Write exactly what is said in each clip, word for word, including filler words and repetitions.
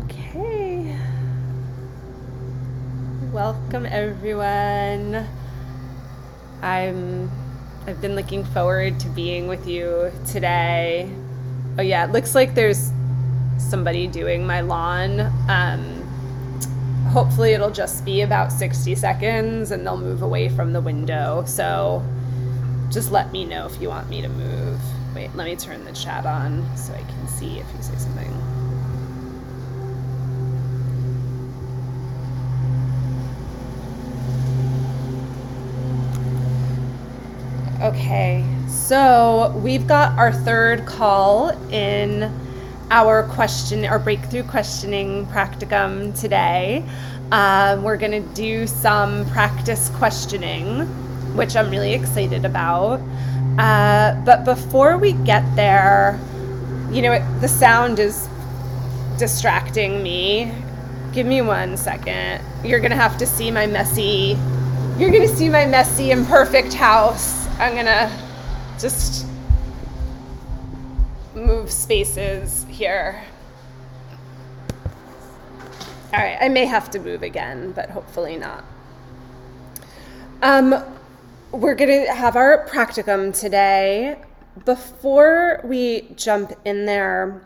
Okay. Welcome everyone. I'm I've been looking forward to being with you today. Oh yeah, it looks like there's somebody doing my lawn. Um hopefully it'll just be about sixty seconds and they'll move away from the window. So just let me know if you want me to move. Wait, let me turn the chat on so I can see if you say something. Okay, so we've got our third call in our question, our breakthrough questioning practicum today. Um, we're going to do some practice questioning, which I'm really excited about. Uh, but before we get there, you know, it, the sound is distracting me. Give me one second. You're going to have to see my messy, you're going to see my messy, imperfect house. I'm gonna just move spaces here. All right, I may have to move again, but hopefully not. Um, we're gonna have our practicum today. Before we jump in there,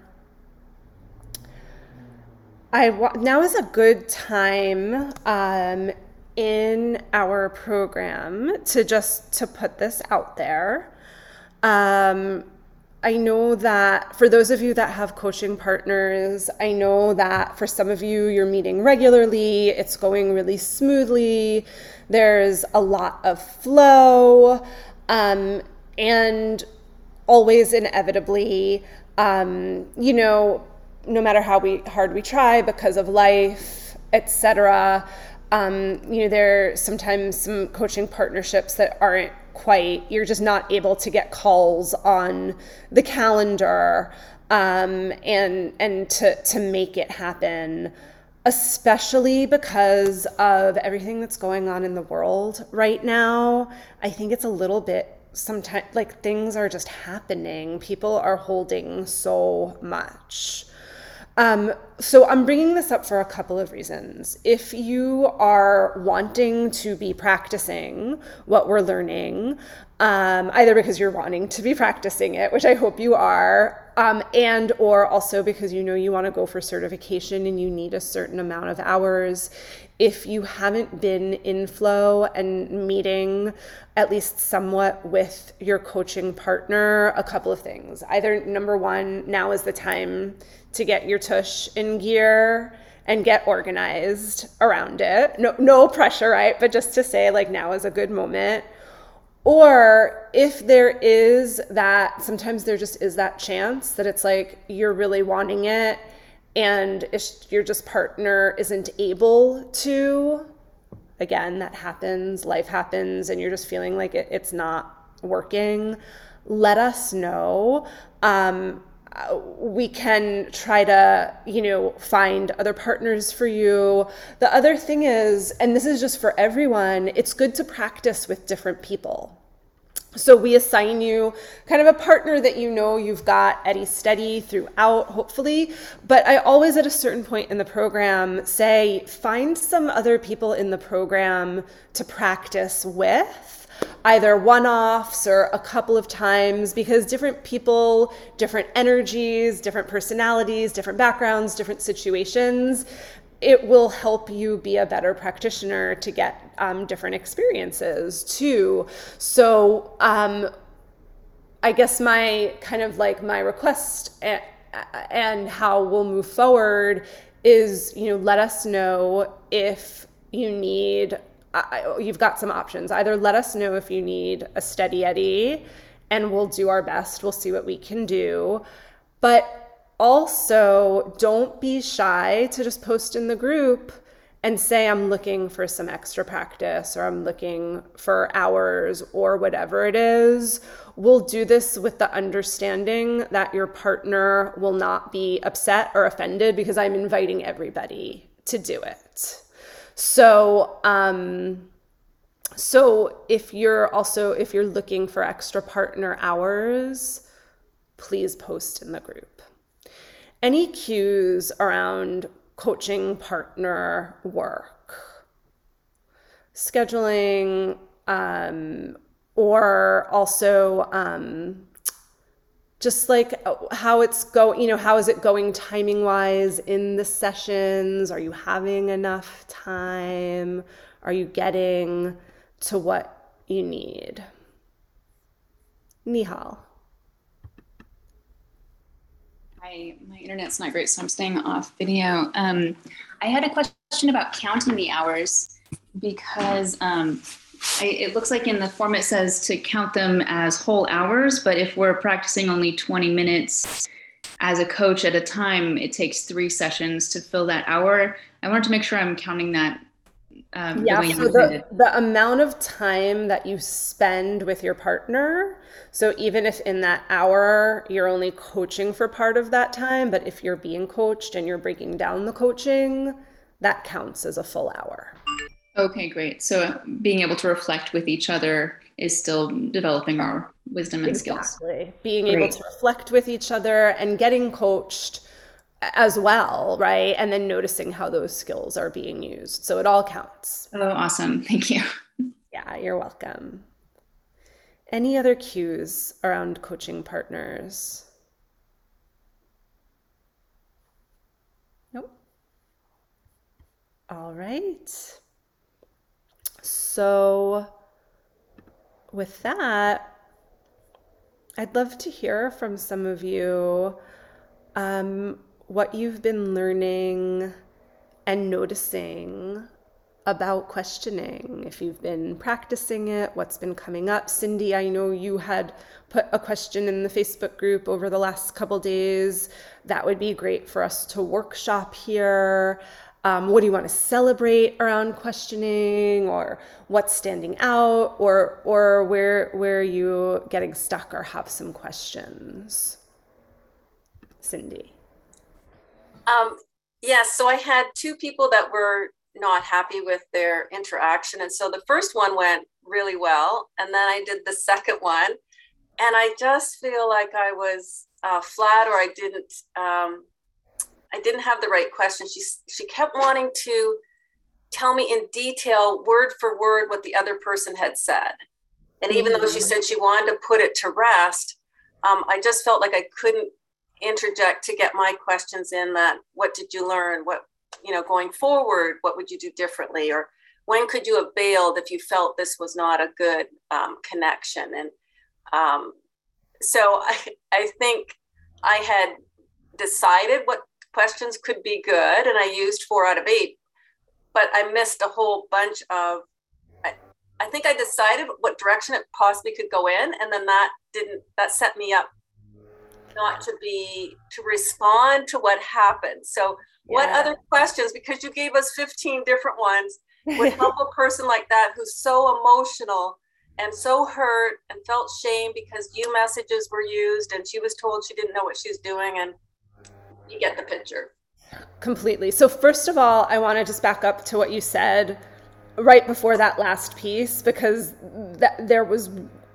I now is a good time um, in our program to just to put this out there. Um, I know that for those of you that have coaching partners, I know that for some of you, you're meeting regularly, it's going really smoothly, there's a lot of flow, um, and always inevitably, um, you know, no matter how we hard we try because of life, et cetera, Um, you know, there are sometimes some coaching partnerships that aren't quite, you're just not able to get calls on the calendar um, and and to, to make it happen, especially because of everything that's going on in the world right now. I think it's a little bit sometimes like things are just happening. People are holding so much. Um, so I'm bringing this up for a couple of reasons. If you are wanting to be practicing what we're learning, um, either because you're wanting to be practicing it, which I hope you are, um, and or also because you know you want to go for certification and you need a certain amount of hours, if you haven't been in flow and meeting at least somewhat with your coaching partner, a couple of things. Either number one, now is the time to get your tush in gear and get organized around it. No, no pressure, right? But just to say like now is a good moment. Or if there is that, sometimes there just is that chance that it's like you're really wanting it and if your just partner isn't able to, again, that happens, life happens, and you're just feeling like it, it's not working, let us know. Um, we can try to, you know, find other partners for you. The other thing is, and this is just for everyone, it's good to practice with different people. So we assign you kind of a partner that you know you've got at a steady throughout, hopefully. But I always, at a certain point in the program, say, find some other people in the program to practice with, either one-offs or a couple of times, because different people, different energies, different personalities, different backgrounds, different situations, it will help you be a better practitioner to get um, different experiences too. So um, I guess my kind of like my request and, and how we'll move forward is, you know, let us know if you need, uh, you've got some options. Either let us know if you need a steady Eddie and we'll do our best. We'll see what we can do. But also, don't be shy to just post in the group and say, I'm looking for some extra practice or I'm looking for hours or whatever it is. We'll do this with the understanding that your partner will not be upset or offended because I'm inviting everybody to do it. So, um, so if you're also, if you're looking for extra partner hours, please post in the group. Any cues around coaching partner work? Scheduling, um, or also um, just like how it's going, you know, how is it going timing wise in the sessions? Are you having enough time? Are you getting to what you need? Nihal. Hi, my internet's not great, so I'm staying off video. Um, I had a question about counting the hours because um, I, it looks like in the form it says to count them as whole hours, but if we're practicing only twenty minutes as a coach at a time, it takes three sessions to fill that hour. I wanted to make sure I'm counting that um, the Yeah, way you so the intended. the amount of time that you spend with your partner, so even if in that hour you're only coaching for part of that time, but if you're being coached and you're breaking down the coaching, that counts as a full hour. Okay, great. So being able to reflect with each other is still developing our wisdom and skills. Exactly. Being able Great. to reflect with each other and getting coached as well, right? And then noticing how those skills are being used. So it all counts. Oh, awesome. Thank you. Yeah, you're welcome. Any other cues around coaching partners? Nope. All right. So, with that, I'd love to hear from some of you um, what you've been learning and noticing about questioning. If you've been practicing it, what's been coming up. Cindy, I know you had put a question in the Facebook group over the last couple days. That would be great for us to workshop here. Um, what do you want to celebrate around questioning, or what's standing out, or or where where are you getting stuck or have some questions? Cindy. Um, yes, so I had two people that were not happy with their interaction. And so the first one went really well. And then I did the second one. And I just feel like I was uh, flat, or I didn't um, I didn't have the right question. She, she kept wanting to tell me in detail, word for word, what the other person had said. And even though she said she wanted to put it to rest, um, I just felt like I couldn't interject to get my questions in. That what did you learn, what, you know, going forward, what would you do differently, or when could you have bailed if you felt this was not a good um, connection. And um, so I, I think I had decided what questions could be good, and I used four out of eight, but I missed a whole bunch of, I, I think I decided what direction it possibly could go in, and then that didn't, that set me up not to be, to respond to what happened. So what Yeah. other questions, because you gave us fifteen different ones, would help a person like that who's so emotional and so hurt and felt shame because you messages were used and she was told she didn't know what she was doing, and you get the picture. Completely. So first of all, I want to just back up to what you said right before that last piece, because that, there was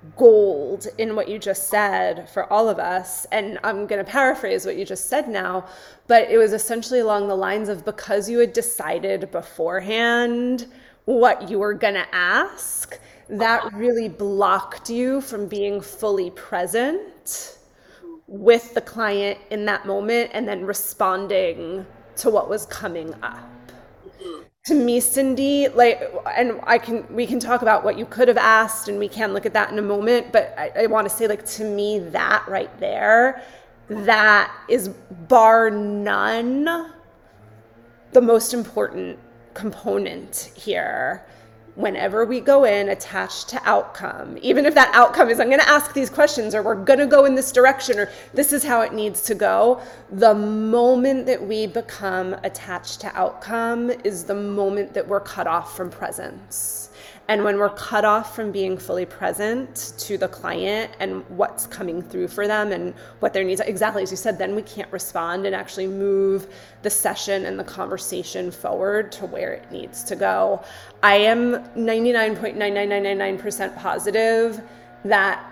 gold in what you just said for all of us. And I'm going to paraphrase what you just said now, but it was essentially along the lines of, because you had decided beforehand what you were going to ask, that really blocked you from being fully present with the client in that moment and then responding to what was coming up. Mhm. To me, Cindy, like, and I can, we can talk about what you could have asked and we can look at that in a moment, but I, I want to say, like, to me, that right there, that is bar none the most important component here. Whenever we go in attached to outcome, even if that outcome is, I'm going to ask these questions, or we're going to go in this direction, or this is how it needs to go, the moment that we become attached to outcome is the moment that we're cut off from presence. And when we're cut off from being fully present to the client and what's coming through for them and what their needs are, exactly as you said, then we can't respond and actually move the session and the conversation forward to where it needs to go. I am ninety-nine point nine nine nine nine nine percent positive that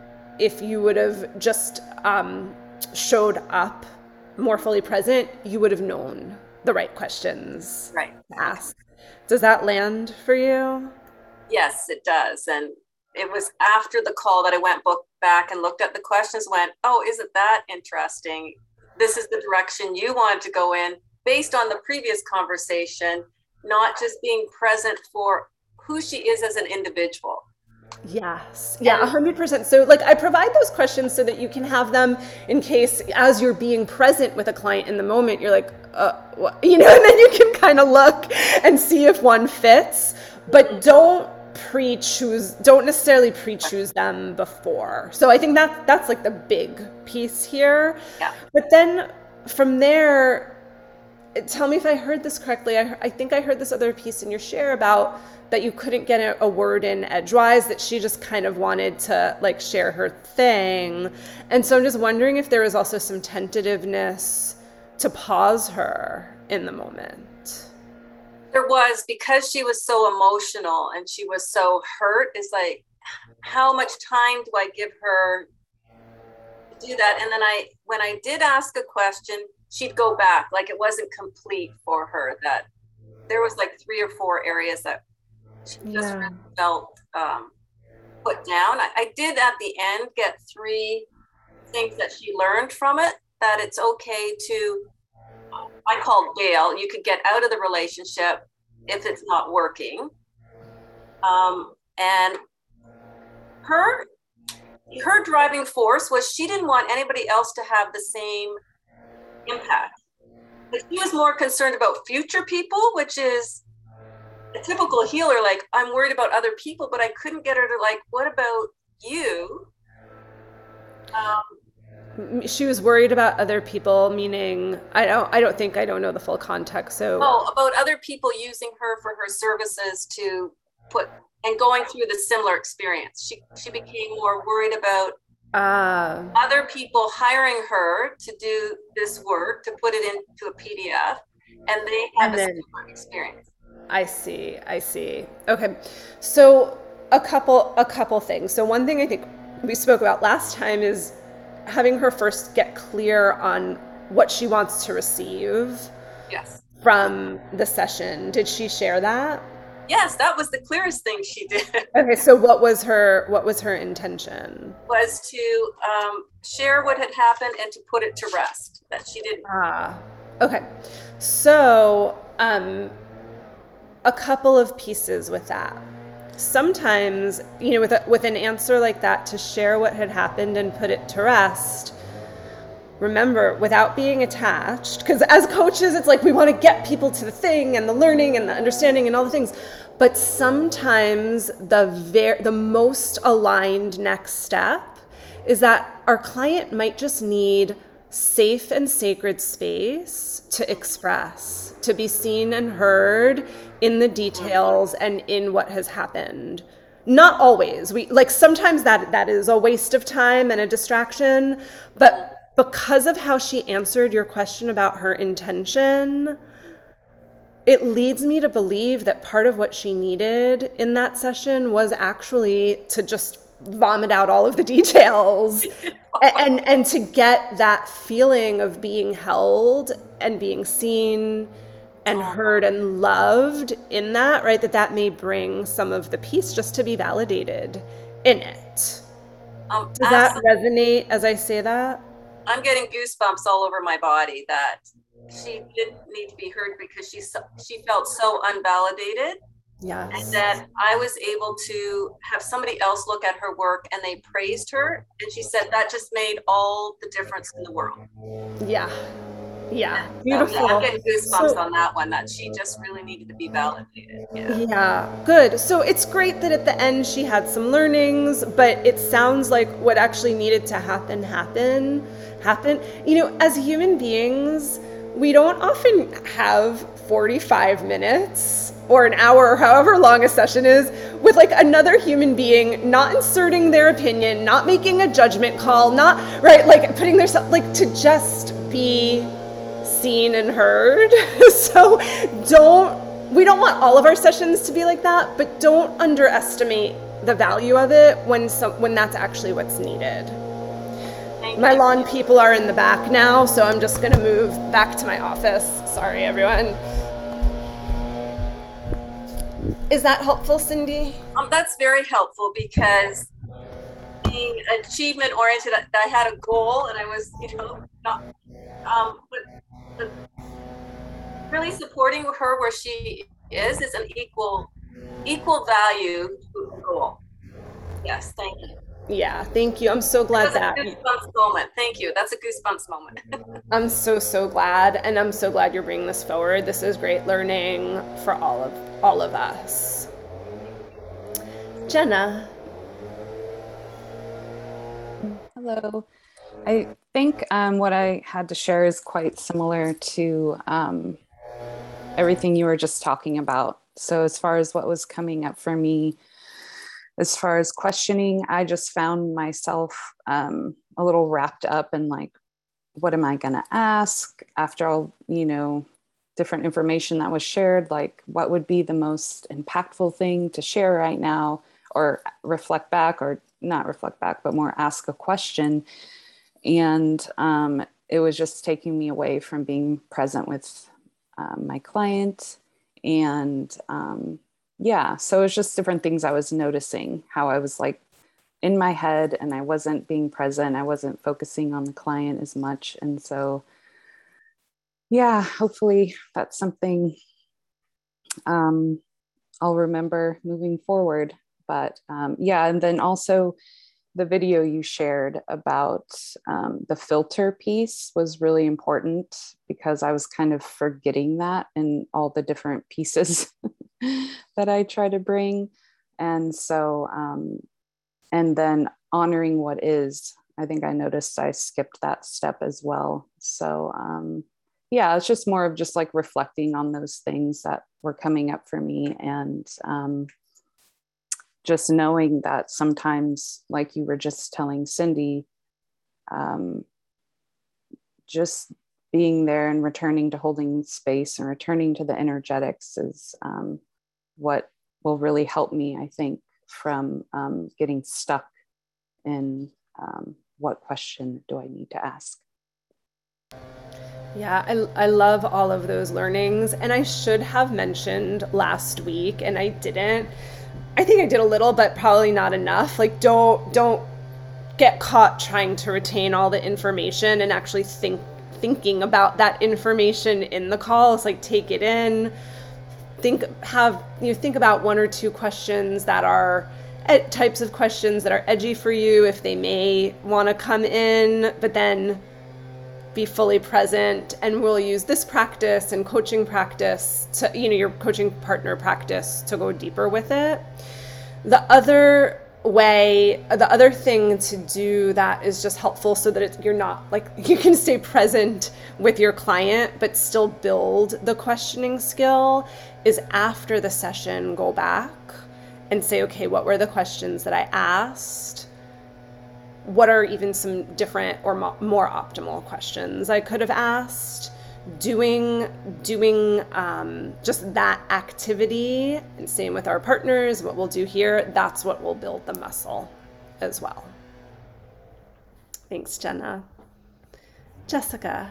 if you would have just um, showed up more fully present, you would have known the right questions Right. to ask. Does that land for you? Yes, it does. And it was after the call that I went book back and looked at the questions, went, oh, isn't that interesting? This is the direction you wanted to go in based on the previous conversation, not just being present for who she is as an individual. Yes. Yeah, one hundred percent. So like I provide those questions so that you can have them in case as you're being present with a client in the moment, you're like, uh, what? You know, and then you can kind of look and see if one fits, but don't pre-choose, don't necessarily pre-choose them before. So I think that that's like the big piece here. Yeah. But then from there, tell me if I heard this correctly. I, I think I heard this other piece in your share about that you couldn't get a, a word in edgewise, that she just kind of wanted to like share her thing. And so I'm just wondering if there was also some tentativeness to pause her in the moment. There was, because she was so emotional and she was so hurt, is like, how much time do I give her to do that? And then I, when I did ask a question, she'd go back, like it wasn't complete for her, that there was like three or four areas that she just Yeah. really felt um, put down. I, I did at the end get three things that she learned from it, that it's okay to, I call bail. You could get out of the relationship if it's not working. Um, and her, her driving force was she didn't want anybody else to have the same impact. But she was more concerned about future people, which is a typical healer. Like, I'm worried about other people, but I couldn't get her to like, what about you? Um, She was worried about other people, meaning I don't I don't think I don't know the full context. So oh, about other people using her for her services to put and going through the similar experience. She she became more worried about uh other people hiring her to do this work, to put it into a P D F, and they had And a then- similar experience. I see. I see. Okay. So a couple a couple things. So one thing I think we spoke about last time is having her first get clear on what she wants to receive Yes. from the session. Did she share that? Yes, that was the clearest thing she did. Okay, so what was her what was her intention? Was to um, share what had happened and to put it to rest. That she didn't. Ah, okay. So, um, a couple of pieces with that. Sometimes, you know, with a, with an answer like that, to share what had happened and put it to rest, remember, without being attached, because as coaches, it's like we want to get people to the thing and the learning and the understanding and all the things. But sometimes the ver- the most aligned next step is that our client might just need safe and sacred space to express, to be seen and heard in the details and in what has happened. Not always. We like sometimes that that is a waste of time and a distraction, but because of how she answered your question about her intention, it leads me to believe that part of what she needed in that session was actually to just vomit out all of the details and, and and to get that feeling of being held and being seen and heard and loved in that, right? That that may bring some of the peace just to be validated in it. Um, Does that absolutely. resonate as I say that? I'm getting goosebumps all over my body that she didn't need to be heard because she so- she felt so unvalidated, Yes. and that I was able to have somebody else look at her work and they praised her, and she said that just made all the difference in the world. Yeah. Yeah. So, Beautiful. yeah, I'm getting goosebumps So- on that one, that she just really needed to be validated. Yeah. Yeah, good. So it's great that at the end she had some learnings, but it sounds like what actually needed to happen, happen, happen. You know, as human beings, we don't often have forty-five minutes or an hour or however long a session is with like another human being, not inserting their opinion, not making a judgment call, not, right, like putting their, like to just be seen and heard. So don't, we don't want all of our sessions to be like that, but don't underestimate the value of it when some, when that's actually what's needed. Thank My you. lawn people are in the back now, so I'm just gonna move back to my office. sorry, everyone. Is that helpful, Cindy? Um, that's very helpful because being achievement oriented, I had a goal and I was, you know, not, um, but, but really supporting her where she is is an equal, equal value to the goal. Yes, thank you. Yeah, thank you. I'm so glad that. That's a goosebumps moment. Thank you. That's a goosebumps moment. I'm so, so glad. And I'm so glad you're bringing this forward. This is great learning for all of all of us. Jenna. Hello. I think um, what I had to share is quite similar to um, everything you were just talking about. So as far as what was coming up for me, as far as questioning, I just found myself um, a little wrapped up in like, what am I going to ask after all, you know, different information that was shared, like what would be the most impactful thing to share right now, or reflect back, or not reflect back, but more ask a question. And um, it was just taking me away from being present with um, my client. And um, yeah, so it was just different things I was noticing, how I was like in my head and I wasn't being present. I wasn't focusing on the client as much. And so, yeah, hopefully that's something um, I'll remember moving forward. But um, yeah, and then also the video you shared about um, the filter piece was really important because I was kind of forgetting that in all the different pieces that I try to bring. And so, um, and then honoring what is, I think I noticed I skipped that step as well. So um, yeah, it's just more of just like reflecting on those things that were coming up for me. And um, just knowing that sometimes, like you were just telling Cindy, um, just being there and returning to holding space and returning to the energetics is um, what will really help me, I think, from um, getting stuck in um, what question do I need to ask. Yeah, I, I love all of those learnings. And I should have mentioned last week, and I didn't. I think I did a little, but probably not enough. Like, don't don't get caught trying to retain all the information and actually think thinking about that information in the call. It's like, take it in. Think have you know, think about one or two questions that are ed- types of questions that are edgy for you if they may want to come in, but then be fully present. And we'll use this practice and coaching practice to, you know, your coaching partner practice to go deeper with it. The other way, the other thing to do that is just helpful so that it's, you're not like, you can stay present with your client, but still build the questioning skill, is after the session, go back and say, okay, what were the questions that I asked? What are even some different or mo- more optimal questions I could have asked? Doing doing um, just that activity, and same with our partners, what we'll do here, that's what will build the muscle as well. Thanks, Jenna. Jessica.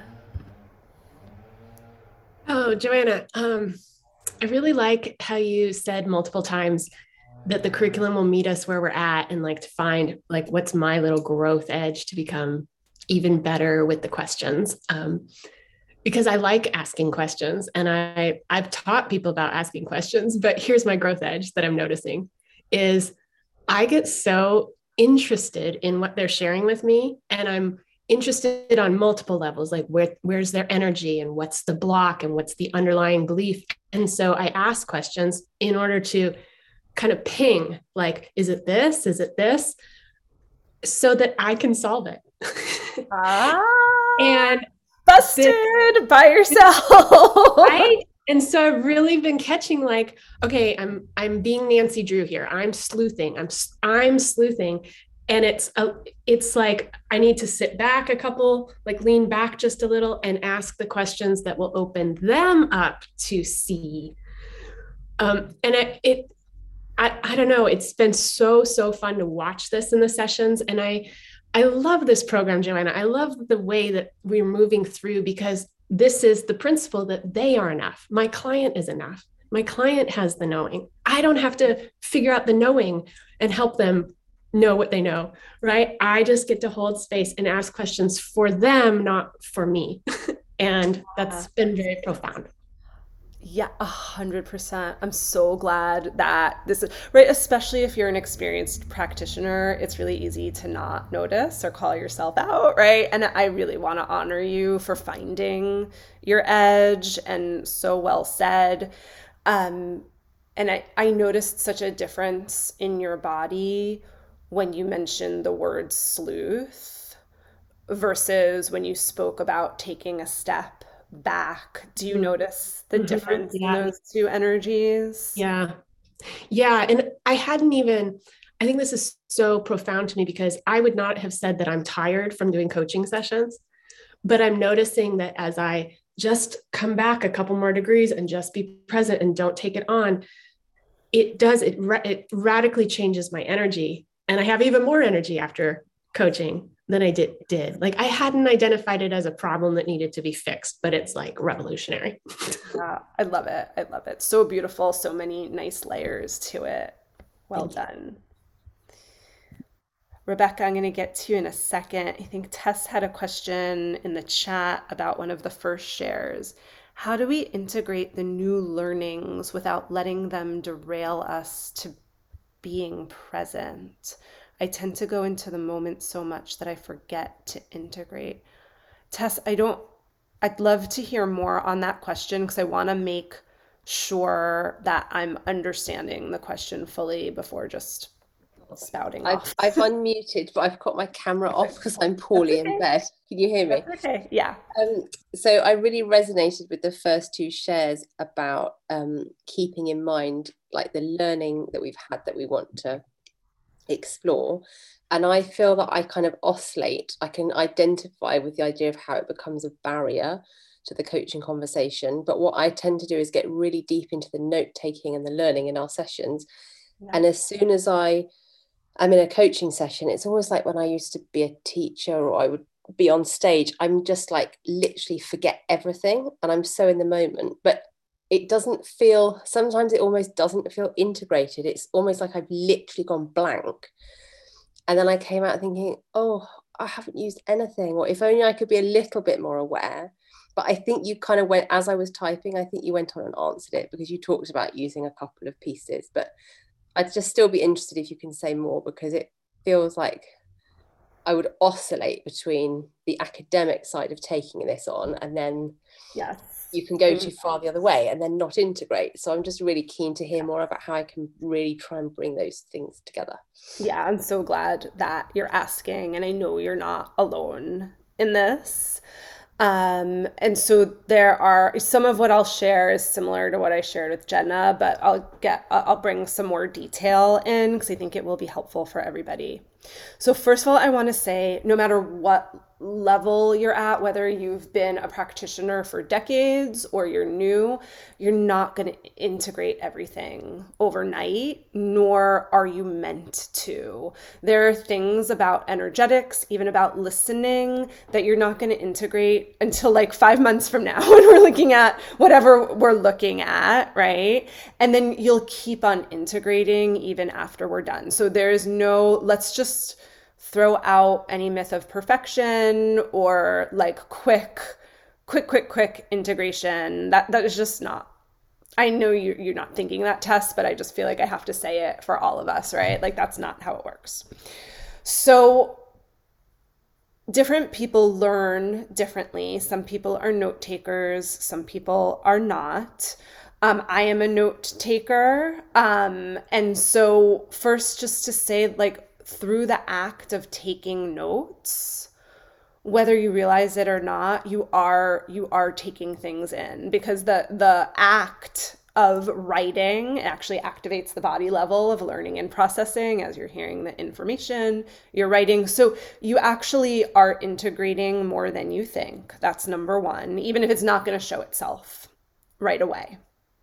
Oh, Joanna, um, I really like how you said multiple times that the curriculum will meet us where we're at, and like to find like what's my little growth edge to become even better with the questions. Um, because I like asking questions, and I, I've taught people about asking questions, but here's my growth edge that I'm noticing is I get so interested in what they're sharing with me, and I'm interested on multiple levels, like where, where's their energy and what's the block and what's the underlying belief. And so I ask questions in order to kind of ping, like, is it this? Is it this? So that I can solve it. Ah, and busted this, by yourself. Right. And so I've really been catching like, okay, I'm, I'm being Nancy Drew here. I'm sleuthing. I'm, I'm sleuthing. And it's, a, it's like, I need to sit back a couple, like lean back just a little and ask the questions that will open them up to see. Um, and it, it I, I don't know, it's been so, so fun to watch this in the sessions. And I, I love this program, Joanna. I love the way that we're moving through, because this is the principle that they are enough. My client is enough. My client has the knowing. I don't have to figure out the knowing and help them know what they know, right? I just get to hold space and ask questions for them, not for me. And that's been very profound. Yeah, a hundred percent. I'm so glad that this is right, especially if you're an experienced practitioner, it's really easy to not notice or call yourself out, right? And I really want to honor you for finding your edge and so well said. Um, and I, I noticed such a difference in your body when you mentioned the word sleuth versus when you spoke about taking a step back. Do you notice the Mhm. difference in Yeah. those two energies? Yeah. Yeah. And I hadn't even, I think this is so profound to me because I would not have said that I'm tired from doing coaching sessions, but I'm noticing that as I just come back a couple more degrees and just be present and don't take it on, it does, it, ra- it radically changes my energy. And I have even more energy after coaching than I did did. Like I hadn't identified it as a problem that needed to be fixed, but it's like revolutionary. Yeah, I love it. I love it. So beautiful. So many nice layers to it. Well Thank you. done. Rebecca, I'm going to get to you in a second. I think Tess had a question in the chat about one of the first shares. How do we integrate the new learnings without letting them derail us to being present? I tend to go into the moment so much that I forget to integrate. Tess, I don't, I'd love to hear more on that question because I want to make sure that I'm understanding the question fully before just spouting I've, off. I've unmuted, but I've got my camera off because I'm poorly okay. in bed. Can you hear me? That's okay. Yeah. Um, so I really resonated with the first two shares about um, keeping in mind like the learning that we've had that we want to explore. And I feel that I kind of oscillate. I can identify with the idea of how it becomes a barrier to the coaching conversation. But what I tend to do is get really deep into the note taking and the learning in our sessions. Yeah. And as soon as I I'm in a coaching session, it's almost like when I used to be a teacher or I would be on stage, I'm just like literally forget everything and I'm so in the moment. But it doesn't feel, sometimes it almost doesn't feel integrated. It's almost like I've literally gone blank. And then I came out thinking, oh, I haven't used anything, or if only I could be a little bit more aware. But I think you kind of went, as I was typing, I think you went on and answered it because you talked about using a couple of pieces. But I'd just still be interested if you can say more, because it feels like I would oscillate between the academic side of taking this on and then Yes. you can go too far the other way and then not integrate. So I'm just really keen to hear more about how I can really try and bring those things together. Yeah, I'm so glad that you're asking, and I know you're not alone in this. Um, and so there are some of what I'll share is similar to what I shared with Jenna, but I'll get I'll bring some more detail in because I think it will be helpful for everybody. So first of all, I want to say no matter what level you're at, whether you've been a practitioner for decades or you're new, you're not going to integrate everything overnight, nor are you meant to. There are things about energetics, even about listening, that you're not going to integrate until like five months from now when we're looking at whatever we're looking at, right? And then you'll keep on integrating even after we're done. So there's no, let's just throw out any myth of perfection or like quick, quick, quick, quick integration. That that is just not. I know you you're not thinking that, Tess, but I just feel like I have to say it for all of us, right? Like that's not how it works. So different people learn differently. Some people are note takers, some people are not. Um, I am a note taker. Um, and so first, just to say, like, through the act of taking notes, whether you realize it or not, you are you are taking things in, because the the act of writing actually activates the body level of learning and processing as you're hearing the information you're writing. So you actually are integrating more than you think. That's number one, even if it's not going to show itself right away.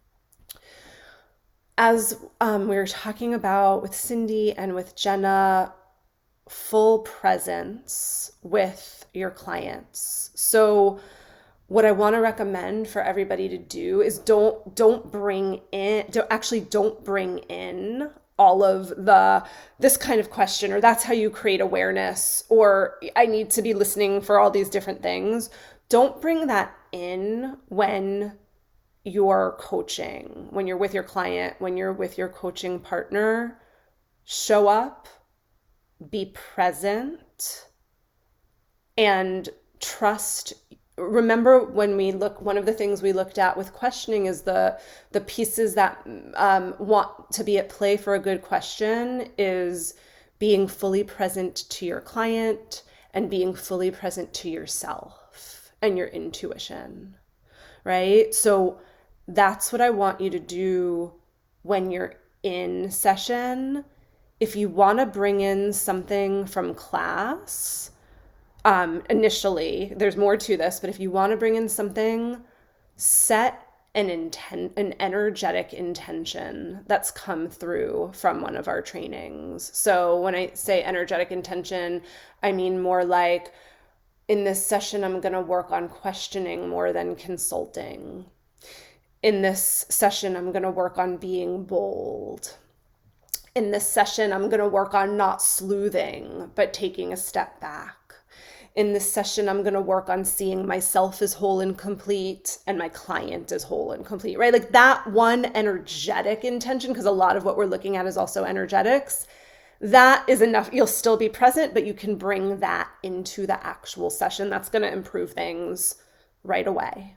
As um, we were talking about with Cindy and with Jenna, full presence with your clients. So what I want to recommend for everybody to do is don't don't bring in don't actually don't bring in all of the this kind of question, or that's how you create awareness, or I need to be listening for all these different things. Don't bring that in when you're coaching, when you're with your client, when you're with your coaching partner. Show up, be present, and trust. Remember, when we look, one of the things we looked at with questioning is the the pieces that um, want to be at play for a good question is being fully present to your client and being fully present to yourself and your intuition, right? So that's what I want you to do when you're in session. If you want to bring in something from class, Um, initially, there's more to this, but if you want to bring in something, set an intent, an energetic intention that's come through from one of our trainings. So when I say energetic intention, I mean more like, in this session, I'm going to work on questioning more than consulting. In this session, I'm going to work on being bold. In this session, I'm going to work on not sleuthing, but taking a step back. In this session, I'm going to work on seeing myself as whole and complete and my client as whole and complete, right? Like that one energetic intention, because a lot of what we're looking at is also energetics. That is enough. You'll still be present, but you can bring that into the actual session. That's going to improve things right away.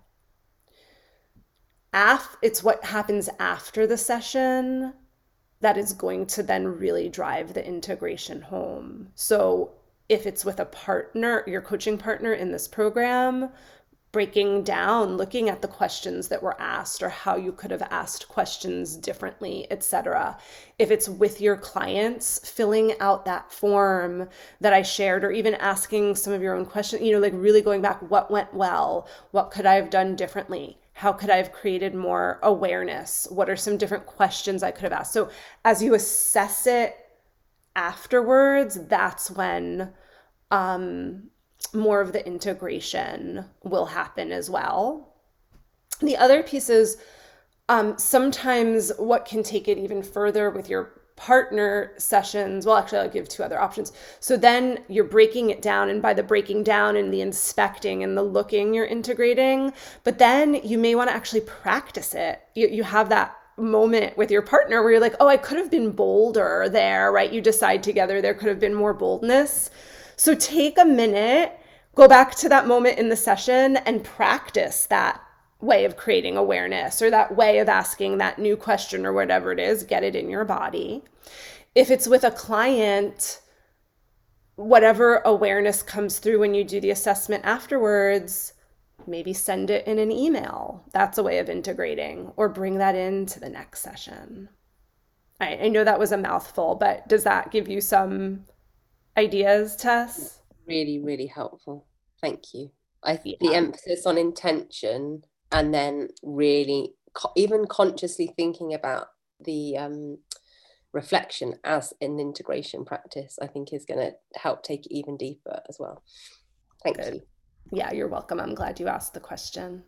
Af- it's what happens after the session that is going to then really drive the integration home. So if it's with a partner, your coaching partner in this program, breaking down, looking at the questions that were asked or how you could have asked questions differently, et cetera. If it's with your clients, filling out that form that I shared, or even asking some of your own questions, you know, like really going back, what went well? What could I have done differently? How could I have created more awareness? What are some different questions I could have asked? So as you assess it afterwards, that's when um, more of the integration will happen as well. The other piece is um, sometimes what can take it even further with your partner sessions. Well, actually, I'll give two other options. So then you're breaking it down, and by the breaking down and the inspecting and the looking, you're integrating. But then you may want to actually practice it. You, you have that moment with your partner where you're like, oh, I could have been bolder there, right? You decide together there could have been more boldness. So take a minute, go back to that moment in the session and practice that way of creating awareness, or that way of asking that new question, or whatever it is. Get it in your body. If it's with a client, whatever awareness comes through when you do the assessment afterwards, maybe send it in an email. That's a way of integrating, or bring that into the next session. I, I know that was a mouthful, but does that give you some ideas, Tess? Really, really helpful. Thank you. I Yeah. The emphasis on intention, and then really co- even consciously thinking about the um, reflection as an integration practice, I think is going to help take it even deeper as well. Thank Good. you. Yeah, you're welcome. I'm glad you asked the question.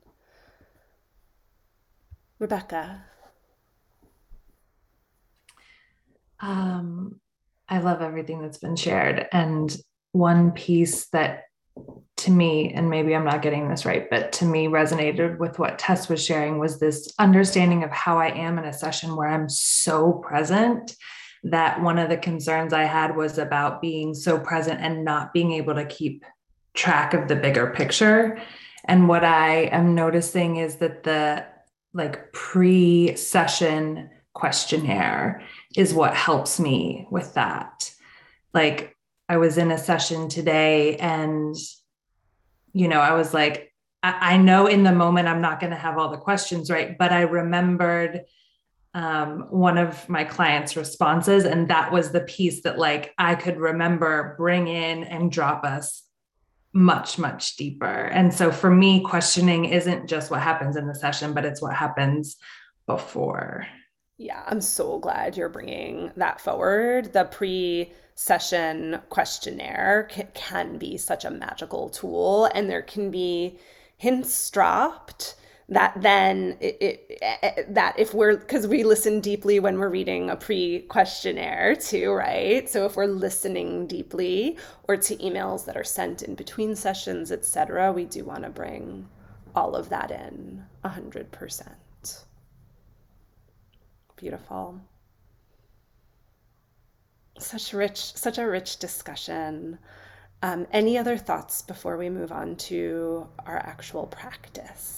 Rebecca. Um, I love everything that's been shared. And one piece that to me, and maybe I'm not getting this right, but to me resonated with what Tess was sharing, was this understanding of how I am in a session where I'm so present, that one of the concerns I had was about being so present and not being able to keep track of the bigger picture. And what I am noticing is that the like pre-session questionnaire is what helps me with that. Like I was in a session today and, you know, I was like, I, I know in the moment I'm not going to have all the questions right, but I remembered um, one of my clients' responses. And that was the piece that like I could remember, bring in and drop us much, much deeper. And so for me, questioning isn't just what happens in the session, but it's what happens before. Yeah, I'm so glad you're bringing that forward. The pre-session questionnaire can, can be such a magical tool, and there can be hints dropped, that then it, it, it, that if we're, because we listen deeply when we're reading a pre-questionnaire too, right? So if we're listening deeply, or to emails that are sent in between sessions, et cetera, we do want to bring all of that in one hundred percent. Beautiful. Such rich, such a rich discussion. Um, any other thoughts before we move on to our actual practice?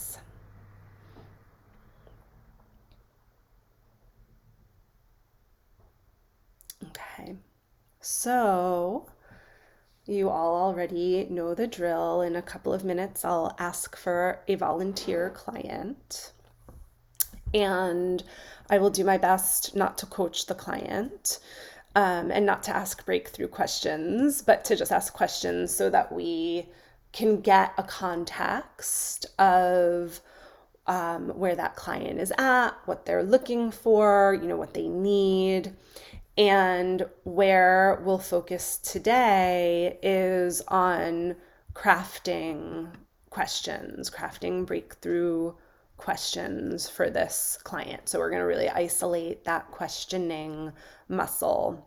Okay, so you all already know the drill. In a couple of minutes, I'll ask for a volunteer client, and I will do my best not to coach the client um, and not to ask breakthrough questions, but to just ask questions so that we can get a context of um, where that client is at, what they're looking for, you know, what they need. And where we'll focus today is on crafting questions, crafting breakthrough questions for this client. So we're going to really isolate that questioning muscle.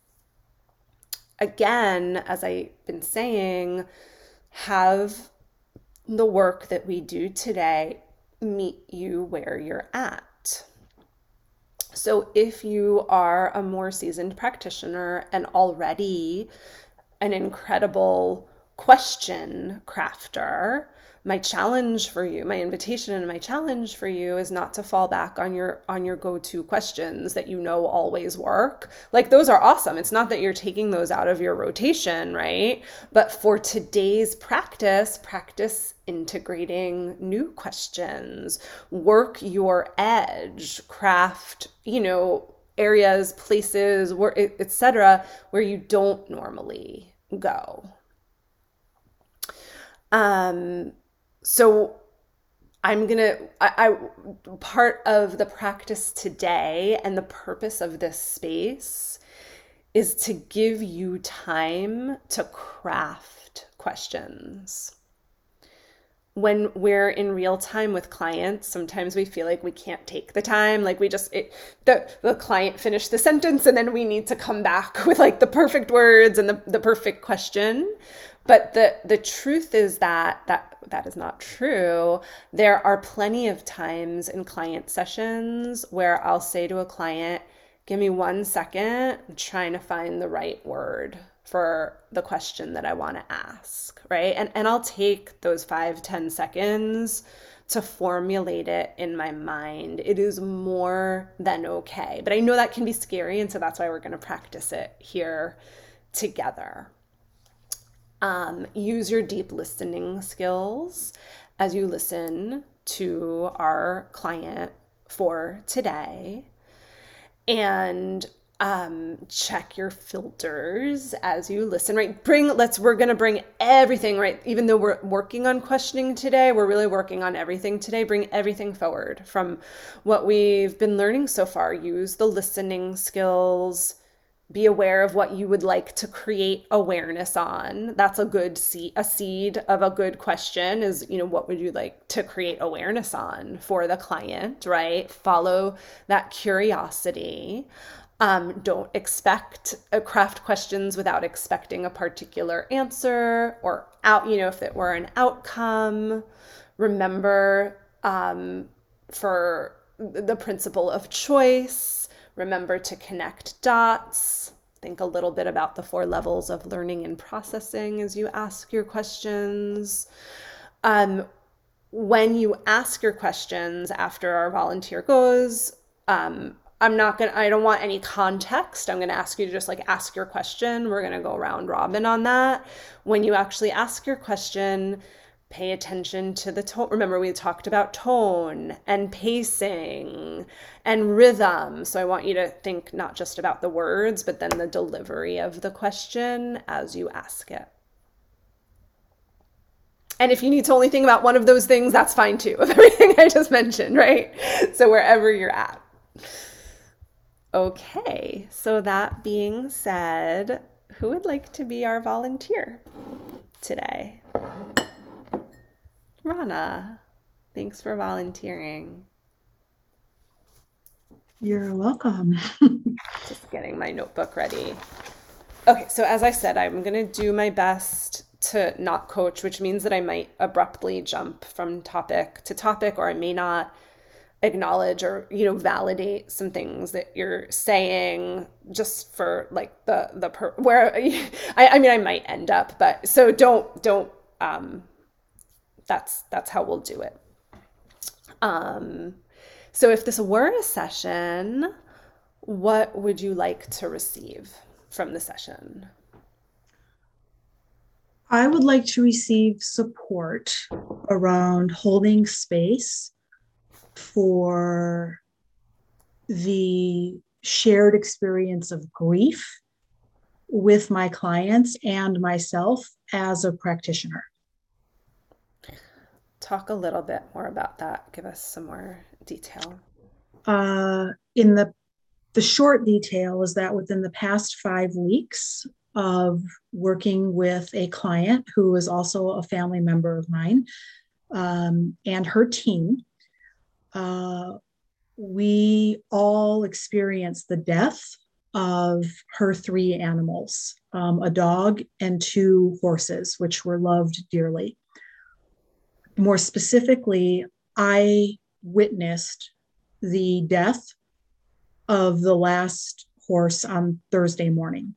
Again, as I've been saying, have the work that we do today meet you where you're at. So if you are a more seasoned practitioner and already an incredible question crafter, my challenge for you, my invitation and my challenge for you is not to fall back on your on your go-to questions that you know always work. Like, those are awesome. It's not that you're taking those out of your rotation, right? But for today's practice, practice integrating new questions, work your edge, craft, you know, areas, places, where, et cetera, where you don't normally go. Um, so I'm gonna, I, I, part of the practice today and the purpose of this space is to give you time to craft questions. When we're in real time with clients, sometimes we feel like we can't take the time. Like we just, it, the, the client finished the sentence and then we need to come back with like the perfect words and the, the perfect question. But the, the truth is that, that that is not true. There are plenty of times in client sessions where I'll say to a client, give me one second, I'm trying to find the right word for the question that I want to ask, right? And, and I'll take those five, ten seconds to formulate it in my mind. It is more than okay. But I know that can be scary, and so that's why we're going to practice it here together. Um, use your deep listening skills as you listen to our client for today, and um, check your filters as you listen, right? Bring, let's, we're going to bring everything, right? Even though we're working on questioning today, we're really working on everything today. Bring everything forward from what we've been learning so far. Use the listening skills. Be aware of what you would like to create awareness on. That's a good seed, a seed of a good question is, you know, what would you like to create awareness on for the client, right? Follow that curiosity. Um, don't expect uh, craft questions without expecting a particular answer or out, you know, if it were an outcome. Remember um, for the principle of choice. Remember to connect dots. Think a little bit about the four levels of learning and processing as you ask your questions. Um, when you ask your questions after our volunteer goes, um, I'm not going to, I don't want any context. I'm going to ask you to just like ask your question. We're going to go round robin on that. When you actually ask your question, pay attention to the tone. Remember, we talked about tone and pacing and rhythm. So I want you to think not just about the words, but then the delivery of the question as you ask it. And if you need to only think about one of those things, that's fine too, of everything I just mentioned, right? So wherever you're at. Okay, so that being said, who would like to be our volunteer today? Rana, thanks for volunteering. You're welcome. Just getting my notebook ready. Okay, so as I said, I'm going to do my best to not coach, which means that I might abruptly jump from topic to topic, or I may not acknowledge or, you know, validate some things that you're saying just for like the, the, per where I, I mean, I might end up, but so don't, don't, um, that's, that's how we'll do it. Um, so if this were a session, what would you like to receive from the session? I would like to receive support around holding space for the shared experience of grief with my clients and myself as a practitioner. Talk a little bit more about that. Give us some more detail. Uh, in the the short detail is that within the past five weeks of working with a client who is also a family member of mine, um, and her team, uh, we all experienced the death of her three animals, um, a dog and two horses, which were loved dearly. More specifically, I witnessed the death of the last horse on Thursday morning.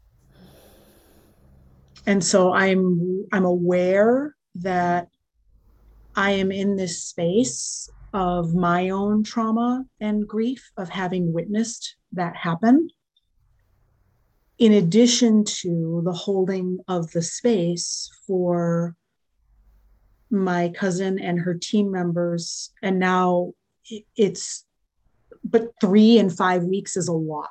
And so I'm I'm aware that I am in this space of my own trauma and grief of having witnessed that happen, in addition to the holding of the space for my cousin and her team members. And now it's, but three and five weeks is a lot.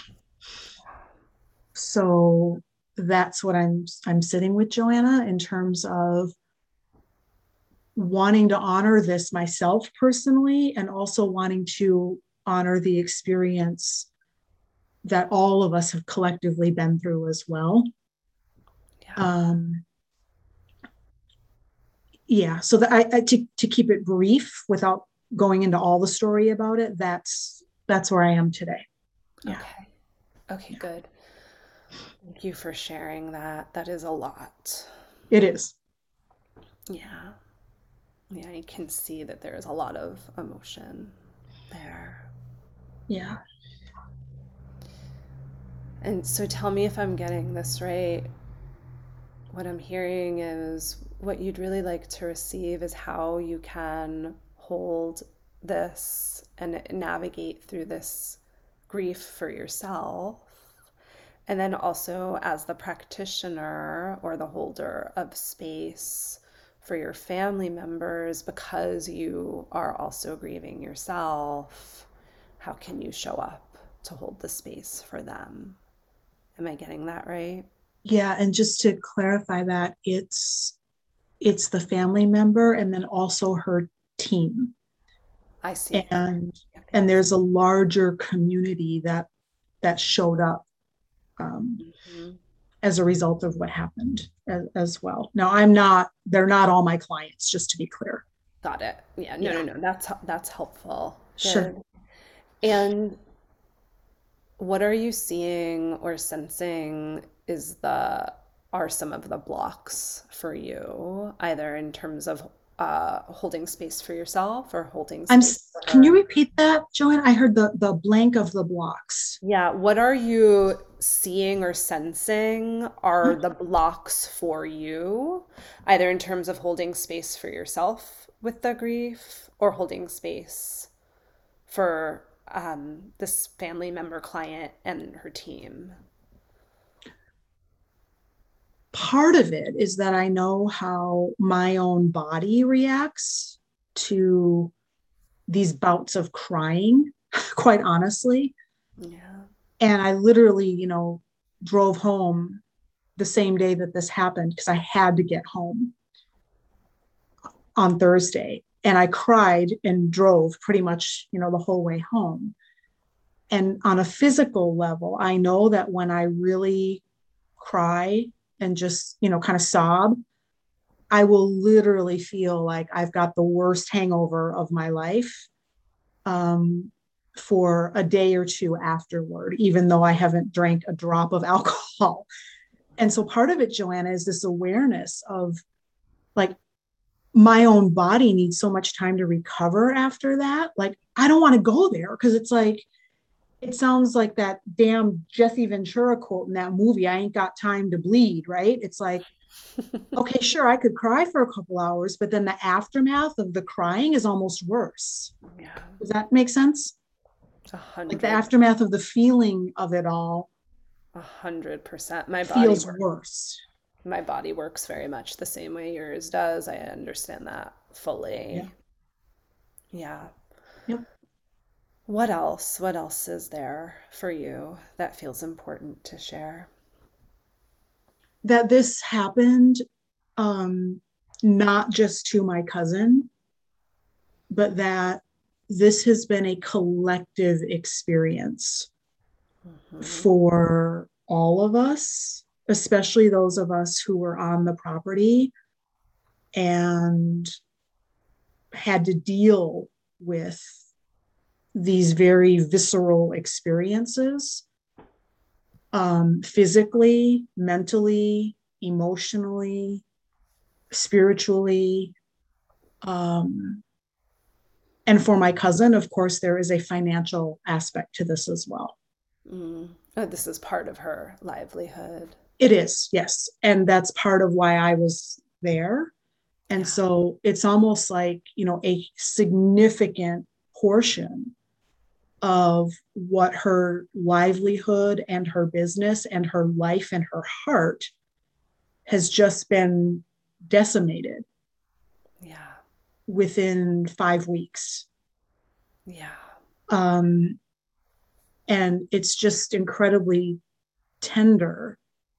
So that's what I'm I'm sitting with, Joanna, in terms of wanting to honor this myself personally, and also wanting to honor the experience that all of us have collectively been through as well. Yeah. Um, yeah. So that I, I to to keep it brief without going into all the story about it, that's that's where I am today. Yeah. Okay. Okay. Good. Thank you for sharing that. That is a lot. It is. Yeah. Yeah, I can see that there's a lot of emotion there. Yeah. And so tell me if I'm getting this right. What I'm hearing is what you'd really like to receive is how you can hold this and navigate through this grief for yourself. And then also as the practitioner or the holder of space for your family members, because you are also grieving yourself, how can you show up to hold the space for them? Am I getting that right? Yeah, and just to clarify that, it's it's the family member and then also her team. I see. And and there's a larger community that that showed up um, mm-hmm. as a result of what happened as, as well. Now, I'm not, they're not all my clients, just to be clear. Got it. Yeah, no, yeah. no, no, that's, that's helpful. Good. Sure. And what are you seeing or sensing is the, are some of the blocks for you, either in terms of uh, holding space for yourself or holding space I'm, for her? Can you repeat that, Joanne? I heard the, the blank of the blocks. Yeah. What are you seeing or sensing are the blocks for you, either in terms of holding space for yourself with the grief or holding space for um, this family member client and her team? Part of it is that I know how my own body reacts to these bouts of crying, quite honestly. Yeah. And I literally, you know, drove home the same day that this happened because I had to get home on Thursday. And I cried and drove pretty much, you know, the whole way home. And on a physical level, I know that when I really cry and just, you know, kind of sob, I will literally feel like I've got the worst hangover of my life um, for a day or two afterward, even though I haven't drank a drop of alcohol. And so part of it, Joanna, is this awareness of like, my own body needs so much time to recover after that. Like, I don't want to go there because it's like, it sounds like that damn Jesse Ventura quote in that movie, I ain't got time to bleed, right? It's like, okay, sure, I could cry for a couple hours, but then the aftermath of the crying is almost worse. Yeah. Does that make sense? A hundred. Like the aftermath of the feeling of it all. A hundred percent. My body feels works. worse. My body works very much the same way yours does. I understand that fully. Yeah. Yeah. Yep. What else? What else is there for you that feels important to share? That this happened um, not just to my cousin, but that this has been a collective experience mm-hmm. for all of us, especially those of us who were on the property and had to deal with these very visceral experiences, um, physically, mentally, emotionally, spiritually. Um, and for my cousin, of course, there is a financial aspect to this as well. Mm. Oh, this is part of her livelihood. It is, yes. And that's part of why I was there. And yeah. So it's almost like, you know, a significant portion of what her livelihood and her business and her life and her heart has just been decimated. Yeah. Within five weeks. Yeah. Um, and it's just incredibly tender.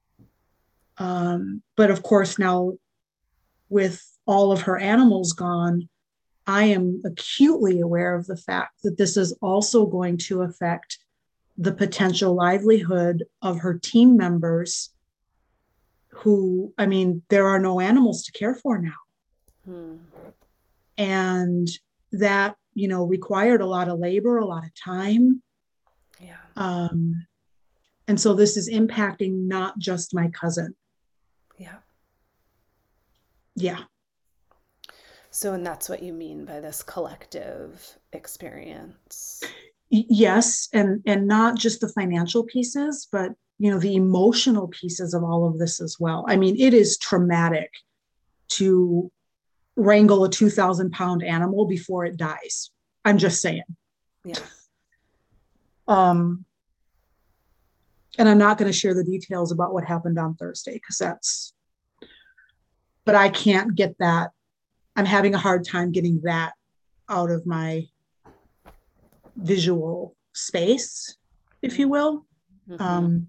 Um, but of course, now with all of her animals gone, I am acutely aware of the fact that this is also going to affect the potential livelihood of her team members who, I mean, there are no animals to care for now. Hmm. And that, you know, required a lot of labor, a lot of time. Yeah. Um, and so this is impacting not just my cousin. Yeah. Yeah. So, and that's what you mean by this collective experience. Yes. And, and not just the financial pieces, but, you know, the emotional pieces of all of this as well. I mean, it is traumatic to wrangle a two thousand pound animal before it dies. I'm just saying. Yeah. Um, and I'm not going to share the details about what happened on Thursday because that's, but I can't get that. I'm having a hard time getting that out of my visual space, if you will. Mm-hmm. Um,